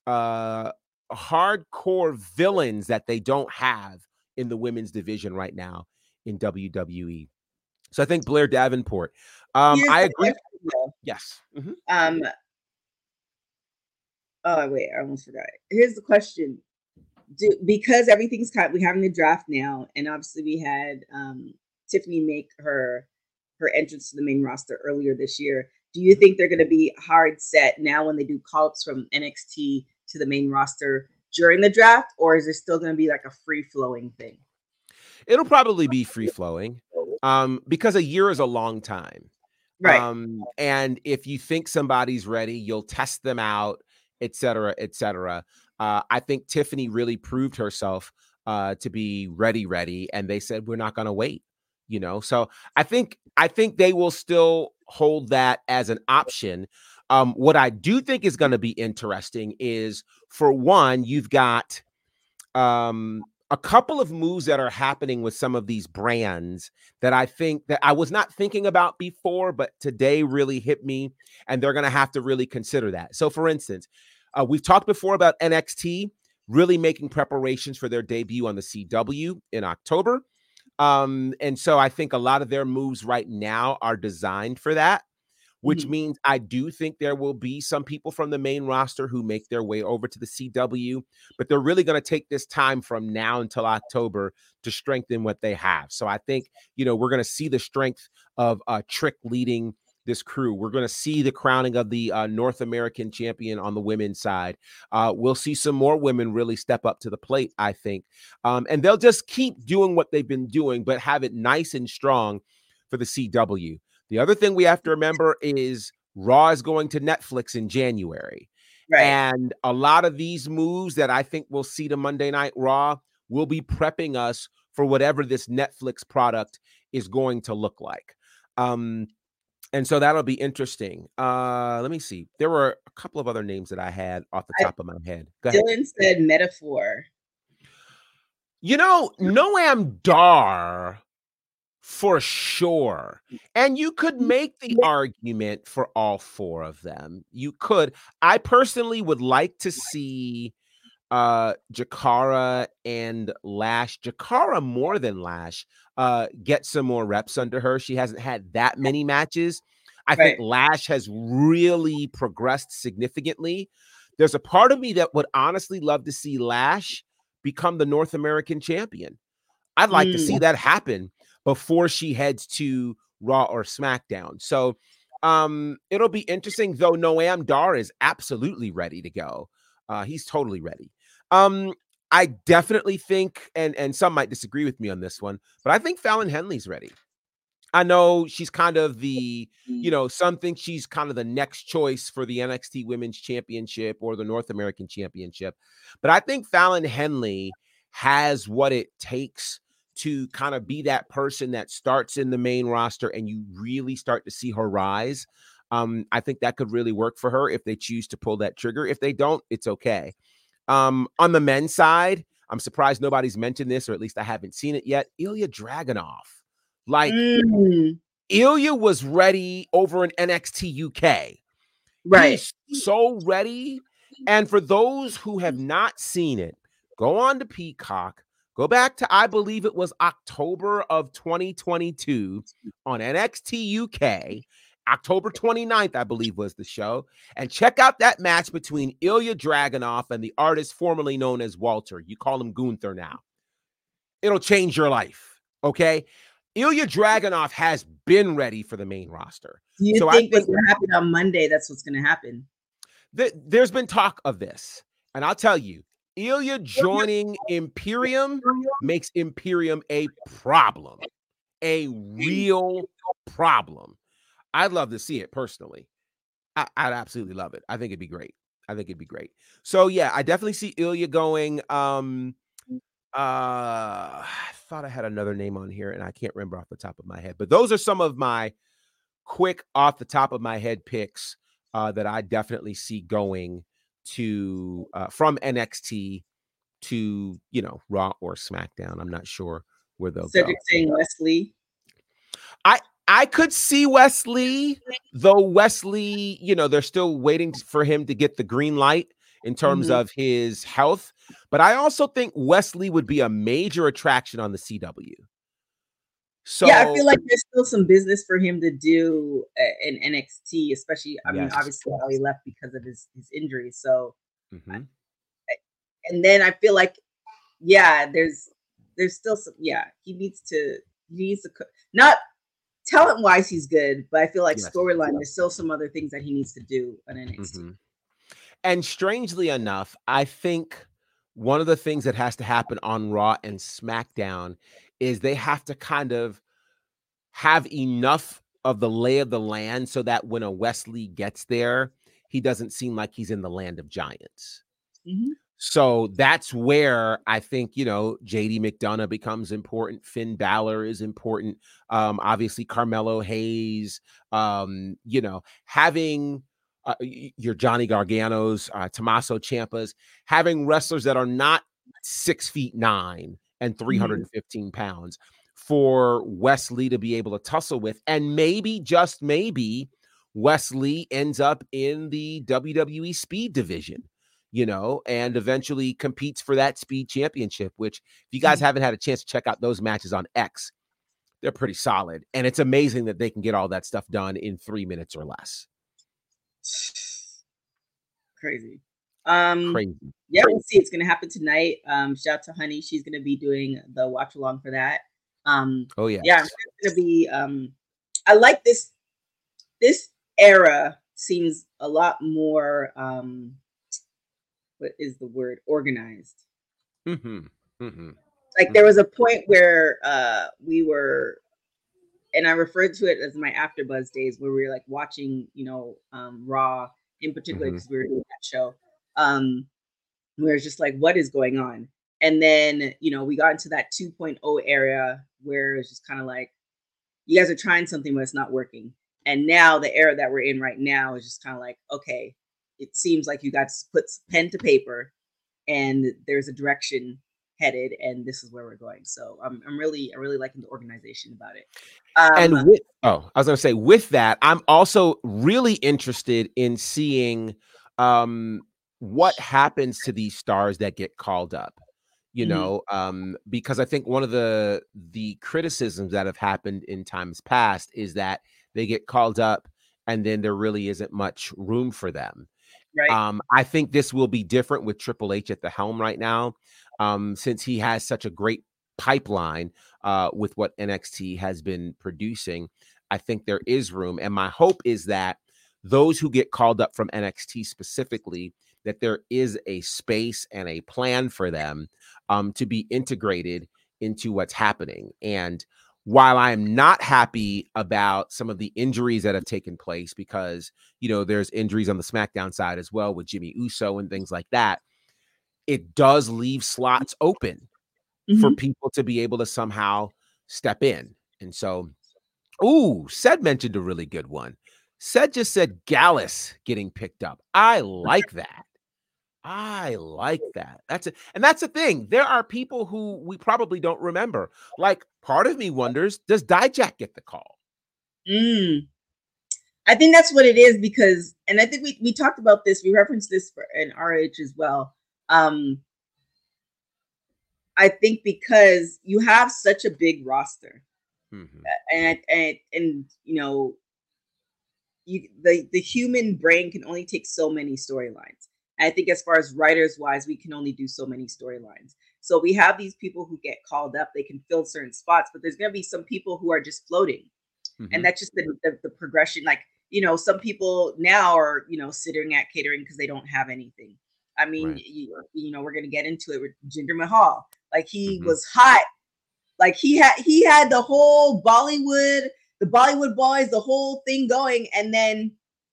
hardcore villains that they don't have in the women's division right now in WWE. So I think Blair Davenport. I agree. Yes. Mm-hmm. Oh wait, I almost forgot. Here's the question: because everything's we having the draft now, and obviously we had Tiffany make her entrance to the main roster earlier this year. Do you think they're going to be hard set now when they do call-ups from NXT to the main roster during the draft, or is it still going to be like a free-flowing thing? It'll probably be free-flowing because a year is a long time. Right. And if you think somebody's ready, you'll test them out, et cetera, et cetera. I think Tiffany really proved herself to be ready, and they said, we're not going to wait, So I think they will still hold that as an option. What I do think is going to be interesting is, for one, you've got a couple of moves that are happening with some of these brands that I think that I was not thinking about before, but today really hit me, and they're going to have to really consider that. So, for instance, we've talked before about NXT really making preparations for their debut on the CW in October. And so I think a lot of their moves right now are designed for that, which means I do think there will be some people from the main roster who make their way over to the CW, but they're really going to take this time from now until October to strengthen what they have. So I think, we're going to see the strength of Trick leading this crew. We're going to see the crowning of the North American champion on the women's side. We'll see some more women really step up to the plate, I think. And they'll just keep doing what they've been doing, but have it nice and strong for the CW. The other thing we have to remember is Raw is going to Netflix in January. Right. And a lot of these moves that I think we'll see to Monday Night Raw will be prepping us for whatever this Netflix product is going to look like. And so that'll be interesting. Let me see. There were a couple of other names that I had off the top of my head. Go ahead. Dylan said Metaphor. Noam Dar for sure. And you could make the argument for all four of them. You could. I personally would like to see Jakara and Lash. Jakara more than Lash. Get some more reps under her. She hasn't had that many matches. I think Lash has really progressed significantly. There's a part of me that would honestly love to see Lash become the North American champion. I'd like to see that happen before she heads to Raw or SmackDown. So it'll be interesting, though. Noam Dar is absolutely ready to go. He's totally ready. I definitely think, and some might disagree with me on this one, but I think Fallon Henley's ready. I know she's kind of the, some think she's kind of the next choice for the NXT Women's Championship or the North American Championship. But I think Fallon Henley has what it takes to kind of be that person that starts in the main roster and you really start to see her rise. I think that could really work for her if they choose to pull that trigger. If they don't, it's okay. On the men's side, I'm surprised nobody's mentioned this, or at least I haven't seen it yet. Ilya Dragunov. Like, Ilya was ready over in NXT UK. Right. He's so ready. And for those who have not seen it, go on to Peacock. Go back to, I believe it was October of 2022 on NXT UK. October 29th, I believe, was the show. And check out that match between Ilya Dragunov and the artist formerly known as Walter. You call him Gunther now. It'll change your life, okay? Ilya Dragunov has been ready for the main roster. Do you think what's going to happen on Monday, that's what's going to happen? There's been talk of this. And I'll tell you, Ilya joining Imperium makes Imperium a problem, a real problem. I'd love to see it personally. I'd absolutely love it. I think it'd be great. So yeah, I definitely see Ilya going. I thought I had another name on here and I can't remember off the top of my head, but those are some of my quick off the top of my head picks that I definitely see going to from NXT to, you know, Raw or SmackDown. I'm not sure where they'll Cedric go. saying Wesley. I could see Wesley, though Wesley, you know, they're still waiting for him to get the green light in terms of his health. But I also think Wesley would be a major attraction on the CW. So yeah, I feel like there's still some business for him to do in NXT, especially, I mean, obviously how he left because of his injury. So, and then I feel like, yeah, there's still some, he needs to not talent wise, he's good, but I feel like storyline, there's still some other things that he needs to do on NXT. And strangely enough, I think one of the things that has to happen on Raw and SmackDown is they have to kind of have enough of the lay of the land so that when a Wesley gets there, he doesn't seem like he's in the land of giants. So that's where I think, you know, JD McDonough becomes important. Finn Balor is important. Obviously, Carmelo Hayes, you know, having your Johnny Garganos, Tommaso Ciampas, having wrestlers that are not 6'9" and 315 pounds for Wesley to be able to tussle with. And maybe, just maybe, Wesley ends up in the WWE Speed division, you know, and eventually competes for that Speed Championship, which, if you guys haven't had a chance to check out those matches on X, they're pretty solid. And it's amazing that they can get all that stuff done in 3 minutes or less. Crazy. Crazy. Yeah, we'll see. It's going to happen tonight. Shout out to Honey. She's going to be doing the watch along for that. Oh, yeah. Yeah, it's going to be, I like this era seems a lot more, what is the word? Organized. Like there was a point where we were, and I referred to it as my AfterBuzz days, where we were like watching, you know, Raw in particular, because we were doing that show. We were just like, what is going on? And then, you know, we got into that 2.0 area where it's just kind of like, you guys are trying something, but it's not working. And now the era that we're in right now is just kind of like, okay, it seems like you got to put pen to paper and there's a direction headed, and this is where we're going. So I'm really liking the organization about it. And with, I was going to say, with that, I'm also really interested in seeing what happens to these stars that get called up, you know, because I think one of the criticisms that have happened in times past is that they get called up and then there really isn't much room for them. Right. I think this will be different with Triple H at the helm right now, since he has such a great pipeline with what NXT has been producing. I think there is room. And my hope is that those who get called up from NXT specifically, that there is a space and a plan for them to be integrated into what's happening. And while I'm not happy about some of the injuries that have taken place, because, you know, there's injuries on the SmackDown side as well with Jimmy Uso and things like that, it does leave slots open for people to be able to somehow step in. And so, Sed mentioned a really good one. Sed just said Gallus getting picked up. I like that. That's it. And that's the thing. There are people who we probably don't remember. Like, part of me wonders, does Dijak get the call? I think that's what it is, because, and I think we talked about this, we referenced this in RH as well. I think because you have such a big roster, and you know, the human brain can only take so many storylines. I think as far as writers wise, we can only do so many storylines. So we have these people who get called up, they can fill certain spots, but there's going to be some people who are just floating. And that's just the progression. Like, you know, some people now are, you know, sitting at catering because they don't have anything. I mean, Right. you know, we're gonna get into it with Jinder Mahal. Like he Mhm. was hot. Like he had the whole Bollywood, the Bollywood boys, the whole thing going, and then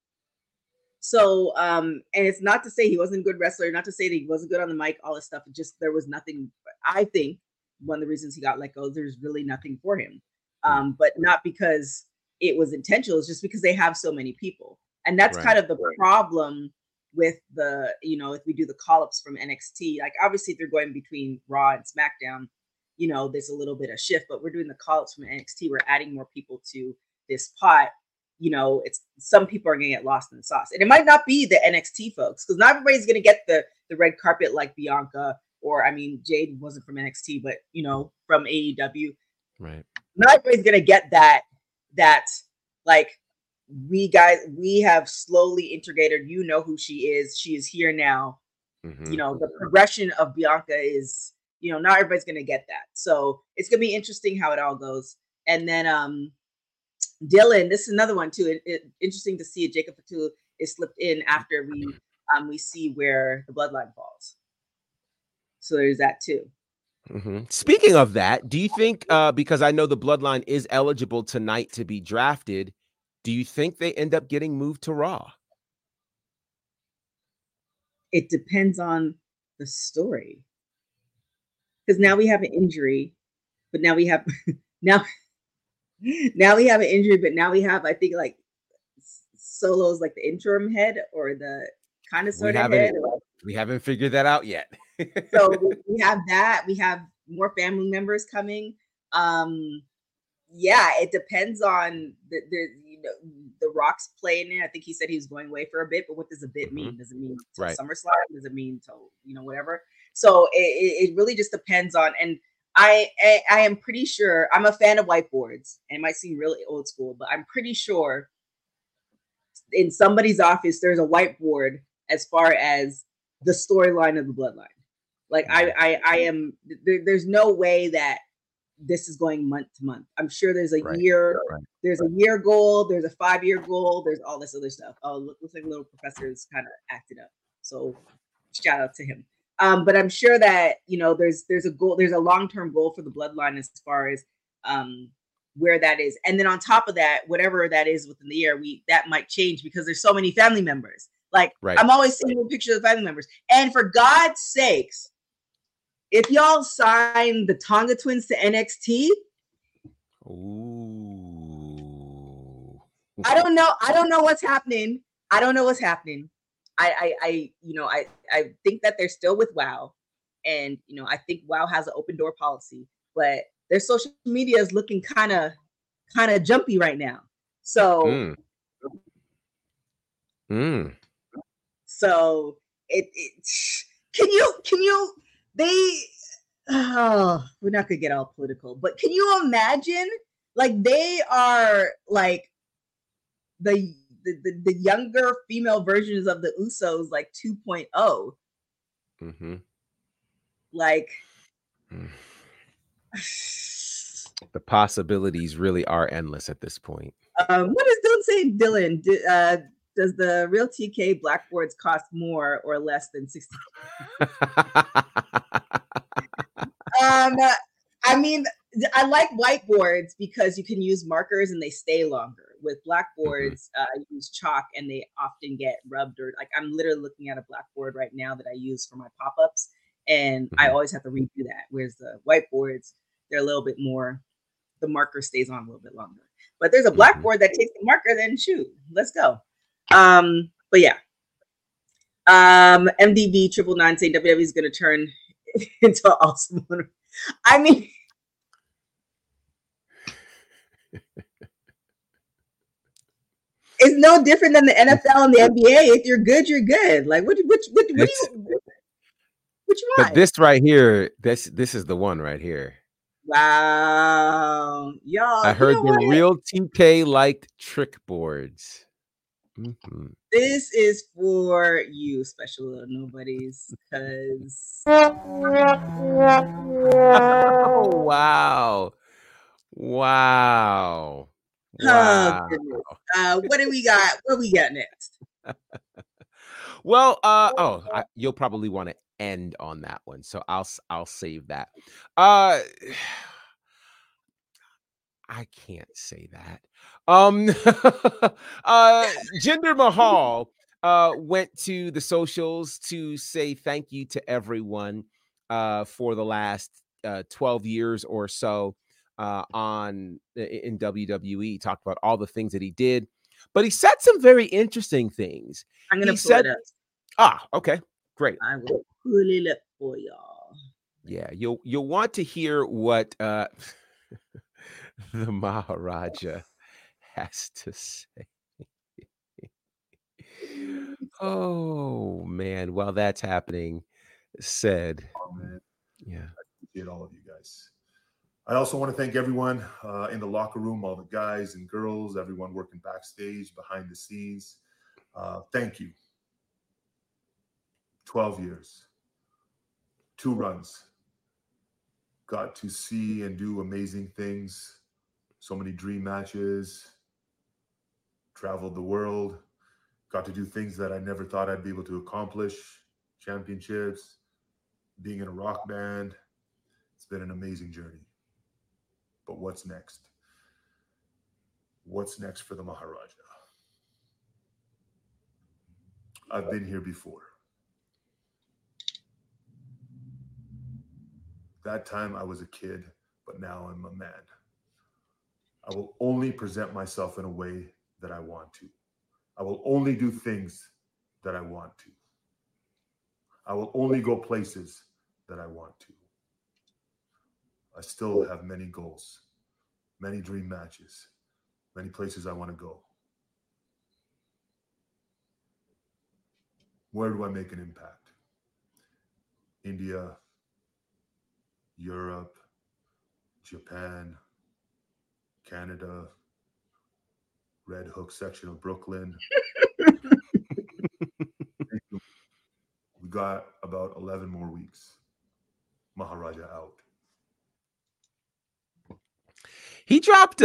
and it's not to say he wasn't a good wrestler, not to say that he wasn't good on the mic, all this stuff. It just there was nothing. I think one of the reasons he got let go, there's really nothing for him. But not because it was intentional, it's just because they have so many people. And that's Right. kind of the problem with the, you know, if we do the call-ups from NXT, like obviously if they're going between Raw and SmackDown, you know, there's a little bit of shift, but we're doing the call-ups from NXT, we're adding more people to this pot. You know, it's some people are gonna get lost in the sauce. And it might not be the NXT folks, because not everybody's gonna get the red carpet like Bianca, or I mean Jade wasn't from NXT, but you know, from AEW. Right. Not everybody's gonna get that like we have slowly integrated, you know who she is here now. Mhm. You know, the progression of Bianca is, you know, not everybody's gonna get that. So it's gonna be interesting how it all goes. And then Dylan, this is another one too. Interesting to see Jacob Fatu is slipped in after we see where the bloodline falls. So there's that too. Mhm. Speaking of that, do you think, because I know the bloodline is eligible tonight to be drafted, do you think they end up getting moved to Raw? It depends on the story. Because now we have an injury, but now we have now we have an injury, but now we have, I think, like Solo's like the interim head or the kind of sort of head. We haven't figured that out yet. So we have that. We have more family members coming. Yeah, it depends on the Rock's playing it. I think he said he was going away for a bit, but what does a bit mean? Does it mean till Right. SummerSlam? Does it mean till, you know, whatever? So it really just depends on, and I am pretty sure, I'm a fan of whiteboards, and it might seem really old school, but I'm pretty sure in somebody's office there's a whiteboard as far as the storyline of the bloodline. Like I am there's no way that this is going month to month. I'm sure there's a year, there's a year goal, there's a 5-year goal, there's all this other stuff. Oh, looks like Little Professor is kind of acted up. So shout out to him. But I'm sure that, you know, there's a goal, there's a long-term goal for the bloodline as far as where that is. And then on top of that, whatever that is within the year, that might change because there's so many family members. Like I'm always seeing pictures of family members. And for God's sakes, if y'all sign the Tonga twins to NXT, ooh, I don't know what's happening. I don't know what's happening. I think that they're still with WoW, and you know, I think WoW has an open door policy, but their social media is looking kind of jumpy right now. So, so it can you we're not gonna get all political, but can you imagine, like, they are like the younger female versions of the Usos, like 2.0. Mm-hmm. Like the possibilities really are endless at this point. What is Dylan saying? Dylan, does the real TK blackboards cost more or less than 60? I mean, I like whiteboards because you can use markers and they stay longer. With blackboards, I use chalk and they often get rubbed, or like I'm literally looking at a blackboard right now that I use for my pop-ups, and I always have to redo that. Whereas the whiteboards, they're a little bit more, the marker stays on a little bit longer. But there's a blackboard that takes the marker, then shoot, let's go. But yeah. MDB 999 saying WWE is going to turn into an awesome one. I mean, it's no different than the NFL and the NBA. If you're good, you're good. Like, what do you want? But this right here, this is the one right here. Wow, y'all! I heard the real TK liked trick boards. Mm-hmm. This is for you, special little nobodies, because oh, wow. Oh, goodness. What do we got? What we got next? Well, you'll probably want to end on that one, so I'll save that. I can't say that. Jinder Mahal went to the socials to say thank you to everyone for the last 12 years or so in WWE. Talked about all the things that he did, but he said some very interesting things. I'm gonna pull it up. Okay, great. I will pull it up for y'all. Yeah, you'll want to hear what the Maharaja has to say. Oh man, while that's happening, said, oh, man. Yeah, I appreciate all of you guys. I also want to thank everyone in the locker room, all the guys and girls, everyone working backstage, behind the scenes. Thank you. 12 years, 2 runs, got to see and do amazing things, so many dream matches, traveled the world, got to do things that I never thought I'd be able to accomplish, championships, being in a rock band. It's been an amazing journey. But what's next? What's next for the Maharaja? I've been here before. That time I was a kid, but now I'm a man. I will only present myself in a way that I want to. I will only do things that I want to. I will only go places that I want to. I still have many goals, many dream matches, many places I want to go. Where do I make an impact? India, Europe, Japan, Canada, Red Hook section of Brooklyn. We got about 11 more weeks. Maharaja out. He dropped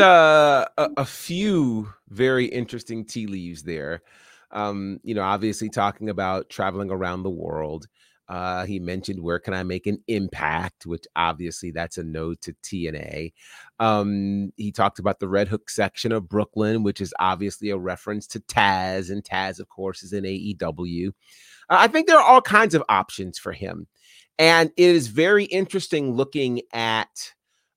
a few very interesting tea leaves there. Obviously talking about traveling around the world. He mentioned, where can I make an impact, which obviously that's a no to TNA. He talked about the Red Hook section of Brooklyn, which is obviously a reference to Taz, and Taz, of course, is in AEW. I think there are all kinds of options for him. And it is very interesting looking at,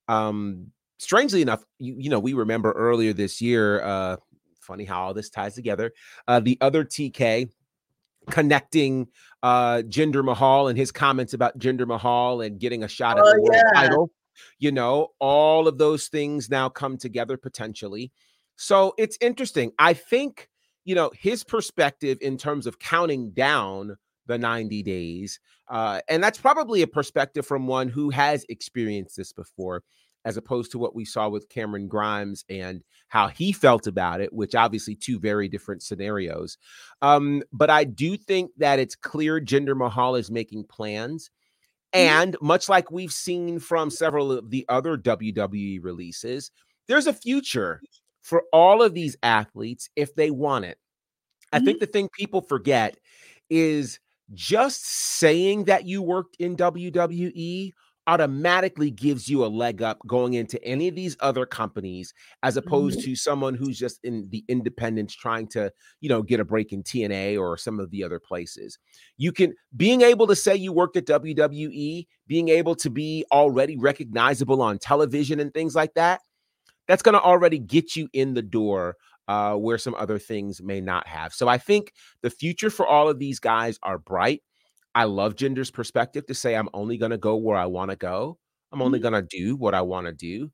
strangely enough, we remember earlier this year, funny how all this ties together, the other TK connecting Jinder Mahal and his comments about Jinder Mahal and getting a shot at the world title. All of those things now come together potentially. So it's interesting. I think, his perspective in terms of counting down the 90 days, and that's probably a perspective from one who has experienced this before, as opposed to what we saw with Cameron Grimes and how he felt about it, which obviously 2 very different scenarios. But I do think that it's clear Jinder Mahal is making plans. And much like we've seen from several of the other WWE releases, there's a future for all of these athletes if they want it. I think the thing people forget is just saying that you worked in WWE automatically gives you a leg up going into any of these other companies, as opposed to someone who's just in the independents trying to, get a break in TNA or some of the other places. Being able to say you worked at WWE, being able to be already recognizable on television and things like that, that's going to already get you in the door where some other things may not have. So I think the future for all of these guys are bright. I love Jinder's perspective to say, I'm only going to go where I want to go. I'm only going to do what I want to do.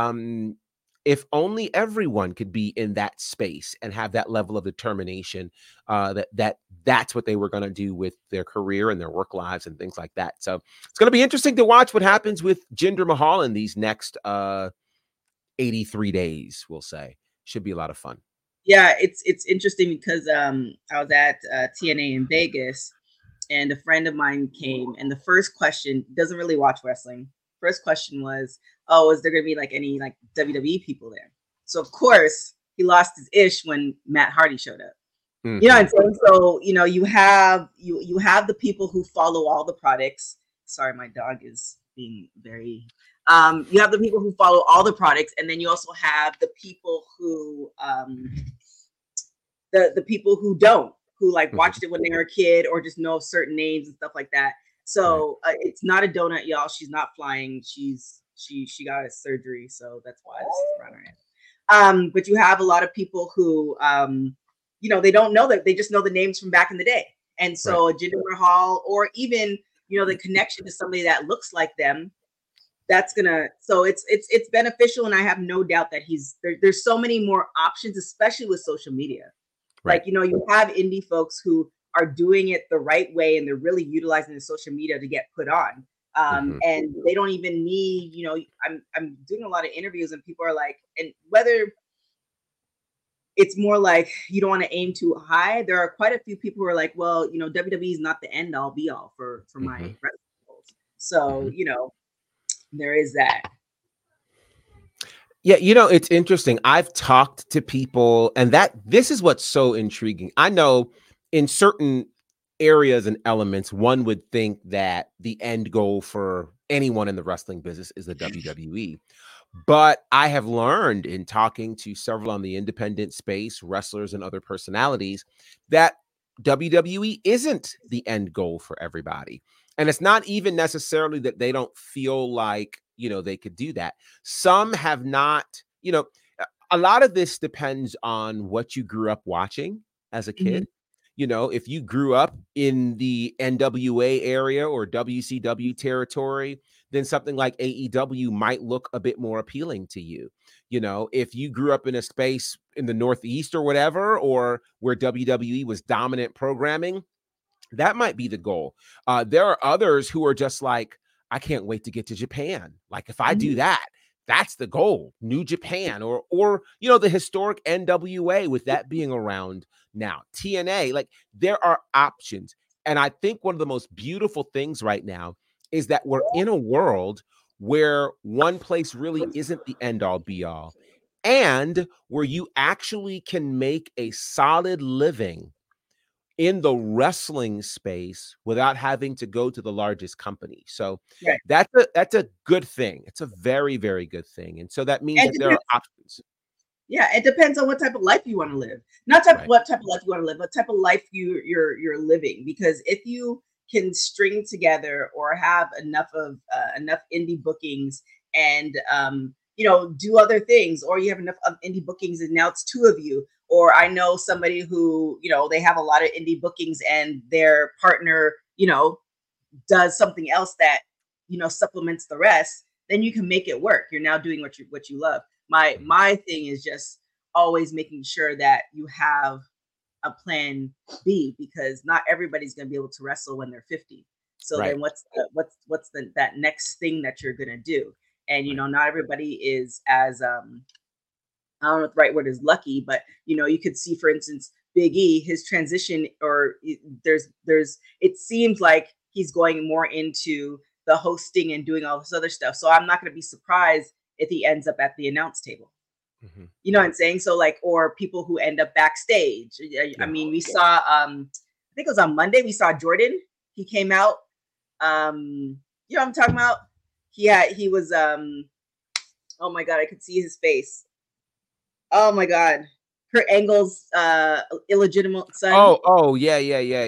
If only everyone could be in that space and have that level of determination, that's what they were going to do with their career and their work lives and things like that. So it's going to be interesting to watch what happens with Jinder Mahal in these next 83 days, we'll say. Should be a lot of fun. Yeah, it's interesting because I was at TNA in Vegas, and a friend of mine came, and the first question, doesn't really watch wrestling. First question was, is there going to be any WWE people there? So of course he lost his ish when Matt Hardy showed up. Mhm. You know what I'm saying? So, you know, you have the people who follow all the products. Sorry, my dog is being very you have the people who follow all the products, and then you also have the people who the people who don't, who like watched it when they were a kid or just know certain names and stuff like that. So it's not a donut, y'all. She's not flying. She got a surgery, so that's why this is around her head. But you have a lot of people who you know, they don't know that, they just know the names from back in the day. And so Jinder Mahal, or even, you know, the connection to somebody that looks like them, that's gonna, so it's beneficial. And I have no doubt that there's so many more options, especially with social media. Like, you know, you have indie folks who are doing it the right way, and they're really utilizing the social media to get put on. And they don't even need, you know, I'm doing a lot of interviews, and people are like, and whether it's more like you don't want to aim too high, there are quite a few people who are like, well, you know, WWE is not the end all be all for my wrestling goals. So, you know, there is that. Yeah, you know, it's interesting. I've talked to people, and this is what's so intriguing. I know in certain areas and elements, one would think that the end goal for anyone in the wrestling business is the WWE. But I have learned in talking to several on the independent space, wrestlers and other personalities, that WWE isn't the end goal for everybody. And it's not even necessarily that they don't feel like, you know, they could do that. Some have not, you know, a lot of this depends on what you grew up watching as a kid. You know, if you grew up in the NWA area or WCW territory, then something like AEW might look a bit more appealing to you. You know, if you grew up in a space in the Northeast or whatever, or where WWE was dominant programming, that might be the goal. There are others who are just like, I can't wait to get to Japan. Like, if I do that, that's the goal. New Japan, or you know, the historic NWA, with that being around now. TNA, like, there are options. And I think one of the most beautiful things right now is that we're in a world where one place really isn't the end all be all, and where you actually can make a solid living in the wrestling space without having to go to the largest company. So that's a good thing. It's a very, very good thing. And so that means that there are options. Yeah, it depends on what type of life you want to live. Not what type of life you want to live, but type of life you're living. Because if you can string together or have enough indie bookings and you know, do other things, or you have enough of indie bookings and now it's two of you. Or I know somebody who, you know, they have a lot of indie bookings and their partner, you know, does something else that, you know, supplements the rest, then you can make it work. You're now doing what you love. My thing is just always making sure that you have a plan B, because not everybody's going to be able to wrestle when they're 50. So then what's that next thing that you're going to do? And, you know, not everybody is as, I don't know if the right word is lucky, but, you know, you could see, for instance, Big E, his transition, or it seems like he's going more into the hosting and doing all this other stuff. So I'm not going to be surprised if he ends up at the announce table. You know what I'm saying? So like, or people who end up backstage. I mean, we saw, I think it was on Monday, we saw Jordan. He came out. You know what I'm talking about? He was, oh my God, I could see his face. Oh my God, Kurt Angle's illegitimate son. Oh, yeah.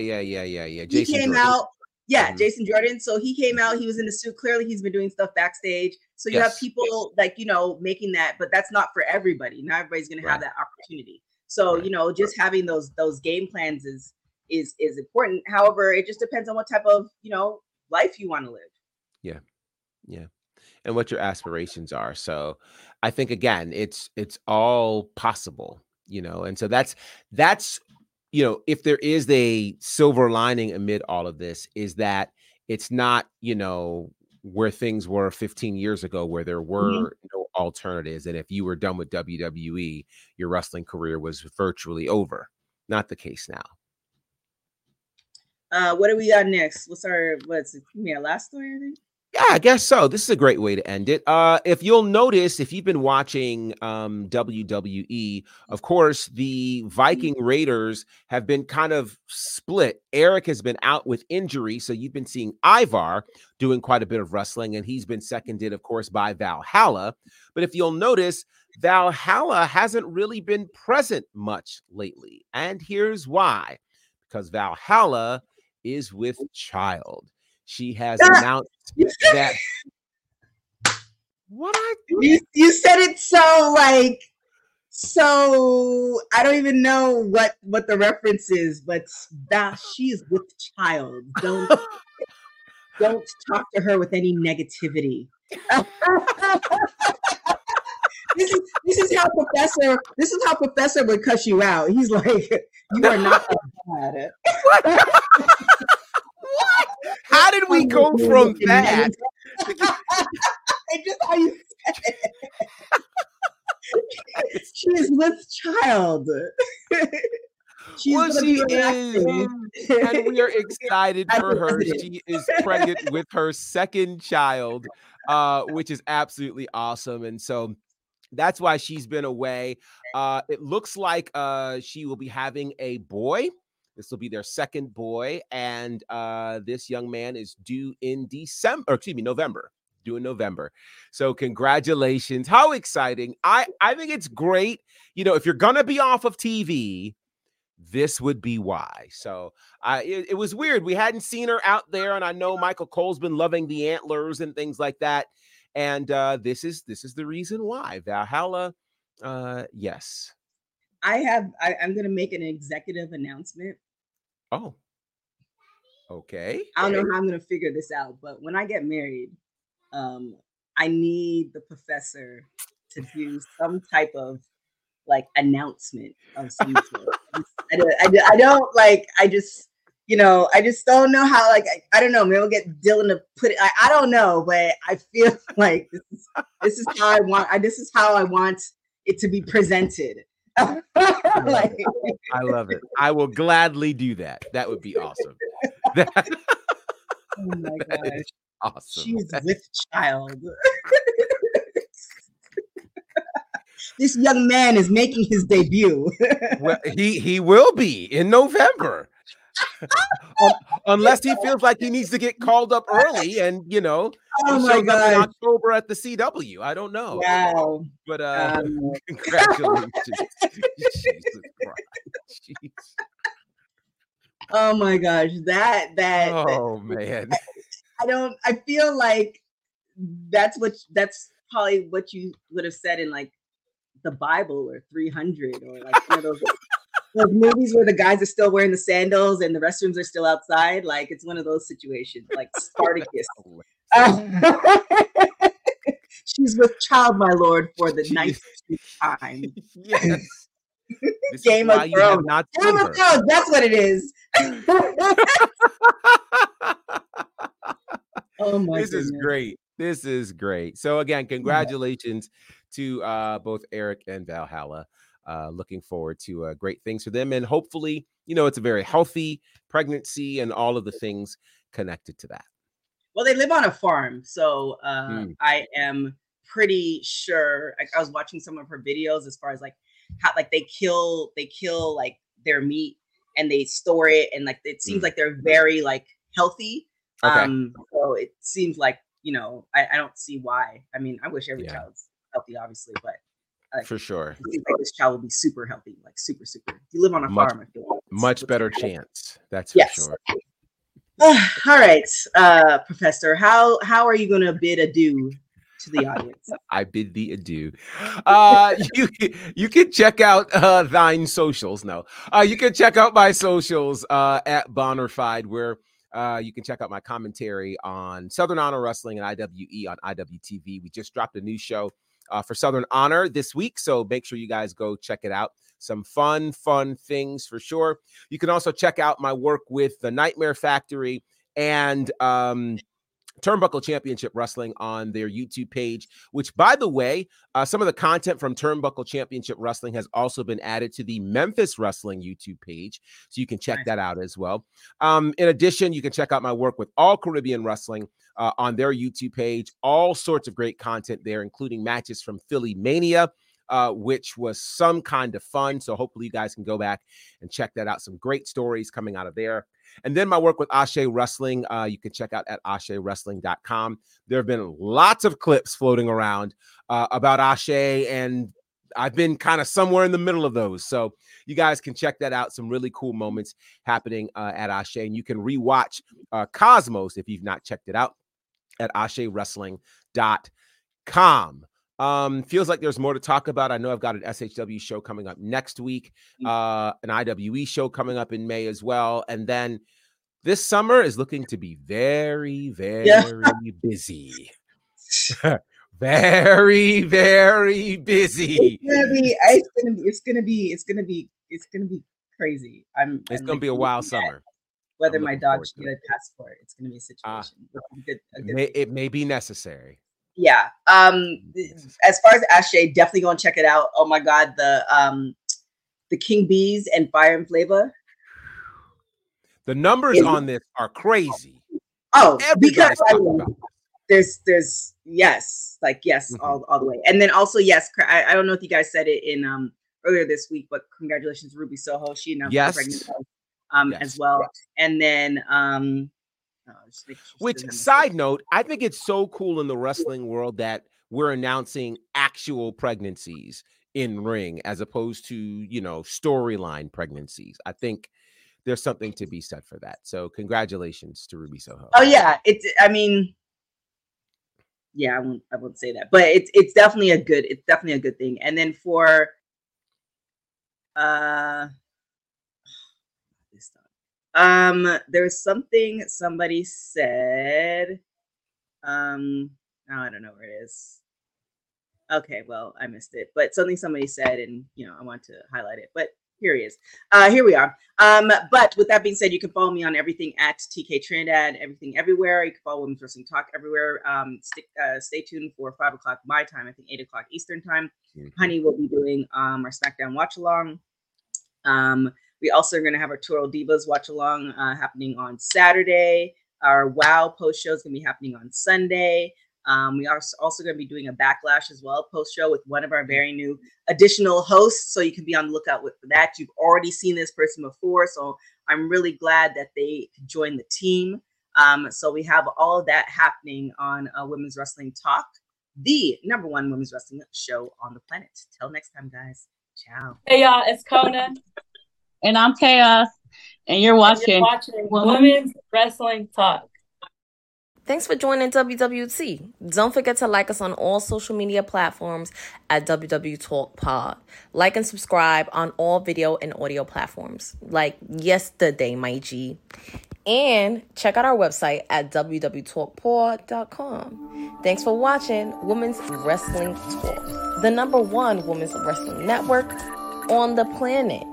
He came out. Yeah, Jason Jordan. So he came out. He was in the suit. Clearly, he's been doing stuff backstage. So you have people like, you know, making that, but that's not for everybody. Not everybody's going to have that opportunity. So you know, just having those game plans is important. However, it just depends on what type of, you know, life you want to live. Yeah. And what your aspirations are. So I think, again, it's all possible, you know. And so that's, you know, if there is a silver lining amid all of this, is that it's not, you know, where things were 15 years ago, where there were no alternatives. And if you were done with WWE, your wrestling career was virtually over. Not the case now. What do we got next? What's our last story, I think? Yeah, I guess so. This is a great way to end it. If you'll notice, if you've been watching WWE, of course, the Viking Raiders have been kind of split. Eric has been out with injury, so you've been seeing Ivar doing quite a bit of wrestling, and he's been seconded, of course, by Valhalla. But if you'll notice, Valhalla hasn't really been present much lately. And here's why. Because Valhalla is with child. She has announced that. What you said it so I don't even know what the reference is, but she's with child. Don't talk to her with any negativity. This is how Professor would cuss you out. He's like, you are not that bad. What? How did we go from that? Just how you said it. She is with child. She is, and we are excited for her. She is pregnant with her second child, which is absolutely awesome. And so that's why she's been away. It looks like she will be having a boy. This will be their second boy, and this young man is due in November. Due in November. So congratulations. How exciting. I think it's great. You know, if you're going to be off of TV, this would be why. So it was weird. We hadn't seen her out there, and I know Michael Cole's been loving the antlers and things like that. And this is the reason why. Valhalla, yes. I'm going to make an executive announcement. Oh, okay. I don't know how I'm going to figure this out, but when I get married, I need the professor to do some type of like announcement of some sort. I don't like, I just don't know how, like, I don't know, maybe we'll get Dylan to put it, I don't know, but I feel like this is how I want it to be presented. I love it. I will gladly do that. That would be awesome. Oh my gosh. Awesome. She's with child. This young man is making his debut. Well, he will be in November. Unless he feels like he needs to get called up early and, oh he my shows God. up in October at the CW. I don't know. Wow. But congratulations. Jesus Christ. Jeez. Oh my gosh. Oh man. I feel like that's probably what you would have said in like the Bible or 300 or like one of those movies where the guys are still wearing the sandals and the restrooms are still outside. Like it's one of those situations, like Spartacus. She's with child, my lord, for the 19th time. Yes. This Game is of why you have Thrones. not Game seen of her. Thrones. That's what it is. Oh my This is great. This is great. So again, congratulations to both Eric and Valhalla. Looking forward to great things for them. And hopefully, it's a very healthy pregnancy and all of the things connected to that. Well, they live on a farm. So I am pretty sure, like, I was watching some of her videos as far as like how like they kill like their meat and they store it. And like, it seems like they're very like healthy. Okay. So it seems like, I don't see why. I mean, I wish every child's healthy, obviously, but for sure. I think this child will be super healthy, like super. If you live on a farm, I feel like much better chance. That's for sure. All right, Professor, how are you going to bid adieu to the audience? I bid thee adieu. You can check out thine socials. No, you can check out my socials at Bonnerfied, where you can check out my commentary on Southern Honor Wrestling and IWE on IWTV. We just dropped a new show for Southern Honor this week, so make sure you guys go check it out. Some fun things for sure. You can also check out my work with the Nightmare Factory and Turnbuckle Championship Wrestling on their YouTube page, which, by the way, some of the content from Turnbuckle Championship Wrestling has also been added to the Memphis Wrestling YouTube page, so you can check that out as well. In addition, you can check out my work with All Caribbean Wrestling on their YouTube page. All sorts of great content there, including matches from Philly Mania, which was some kind of fun. So hopefully you guys can go back and check that out. Some great stories coming out of there. And then my work with Ashe Wrestling, you can check out at AsheWrestling.com. There have been lots of clips floating around about Ashe, and I've been kind of somewhere in the middle of those. So you guys can check that out. Some really cool moments happening at Ashe. And you can rewatch Cosmos if you've not checked it out at AsheWrestling.com. Feels like there's more to talk about. I know I've got an SHW show coming up next week, an IWE show coming up in May as well. And then this summer is looking to be very, very busy. Very, very busy. It's gonna be crazy. It's gonna be a wild summer. Whether my dog should get a passport, it's gonna be a situation. It may be necessary. Yeah. As far as Ashe, definitely go and check it out. Oh my God, the King Bees and Fire and Flavor. The numbers on this are crazy. Oh, because there's yes, all the way. And then also, yes, I don't know if you guys said it in earlier this week, but congratulations, Ruby Soho. She announced her pregnancy as well. And then which, side note, I think it's so cool in the wrestling world that we're announcing actual pregnancies in ring as opposed to, storyline pregnancies. I think there's something to be said for that. So congratulations to Ruby Soho. Oh yeah. I won't say that, but it's definitely a good thing. And then for there's something somebody said. I don't know where it is. Okay, well, I missed it, but something somebody said, and I want to highlight it. But here he is. Here we are. But with that being said, you can follow me on everything at TK Trinidad, everything everywhere. You can follow Women's Wrestling Talk everywhere. Stay tuned for 5 o'clock my time. I think 8 o'clock Eastern time. Honey will be doing our SmackDown watch along. We also are going to have our Toro Divas watch along happening on Saturday. Our WoW post show is going to be happening on Sunday. We are also going to be doing a Backlash as well, post show with one of our very new additional hosts. So you can be on the lookout for that. You've already seen this person before. So I'm really glad that they joined the team. So we have all of that happening on Women's Wrestling Talk, the #1 women's wrestling show on the planet. Till next time, guys. Ciao. Hey, y'all. It's Kona. And I'm Chaos. And you're watching Women's Wrestling Talk. Thanks for joining WWT. Don't forget to like us on all social media platforms at WW Talk Pod. Like and subscribe on all video and audio platforms like yesterday, my G. And check out our website at www.talkpod.com. Thanks for watching Women's Wrestling Talk, the #1 women's wrestling network on the planet.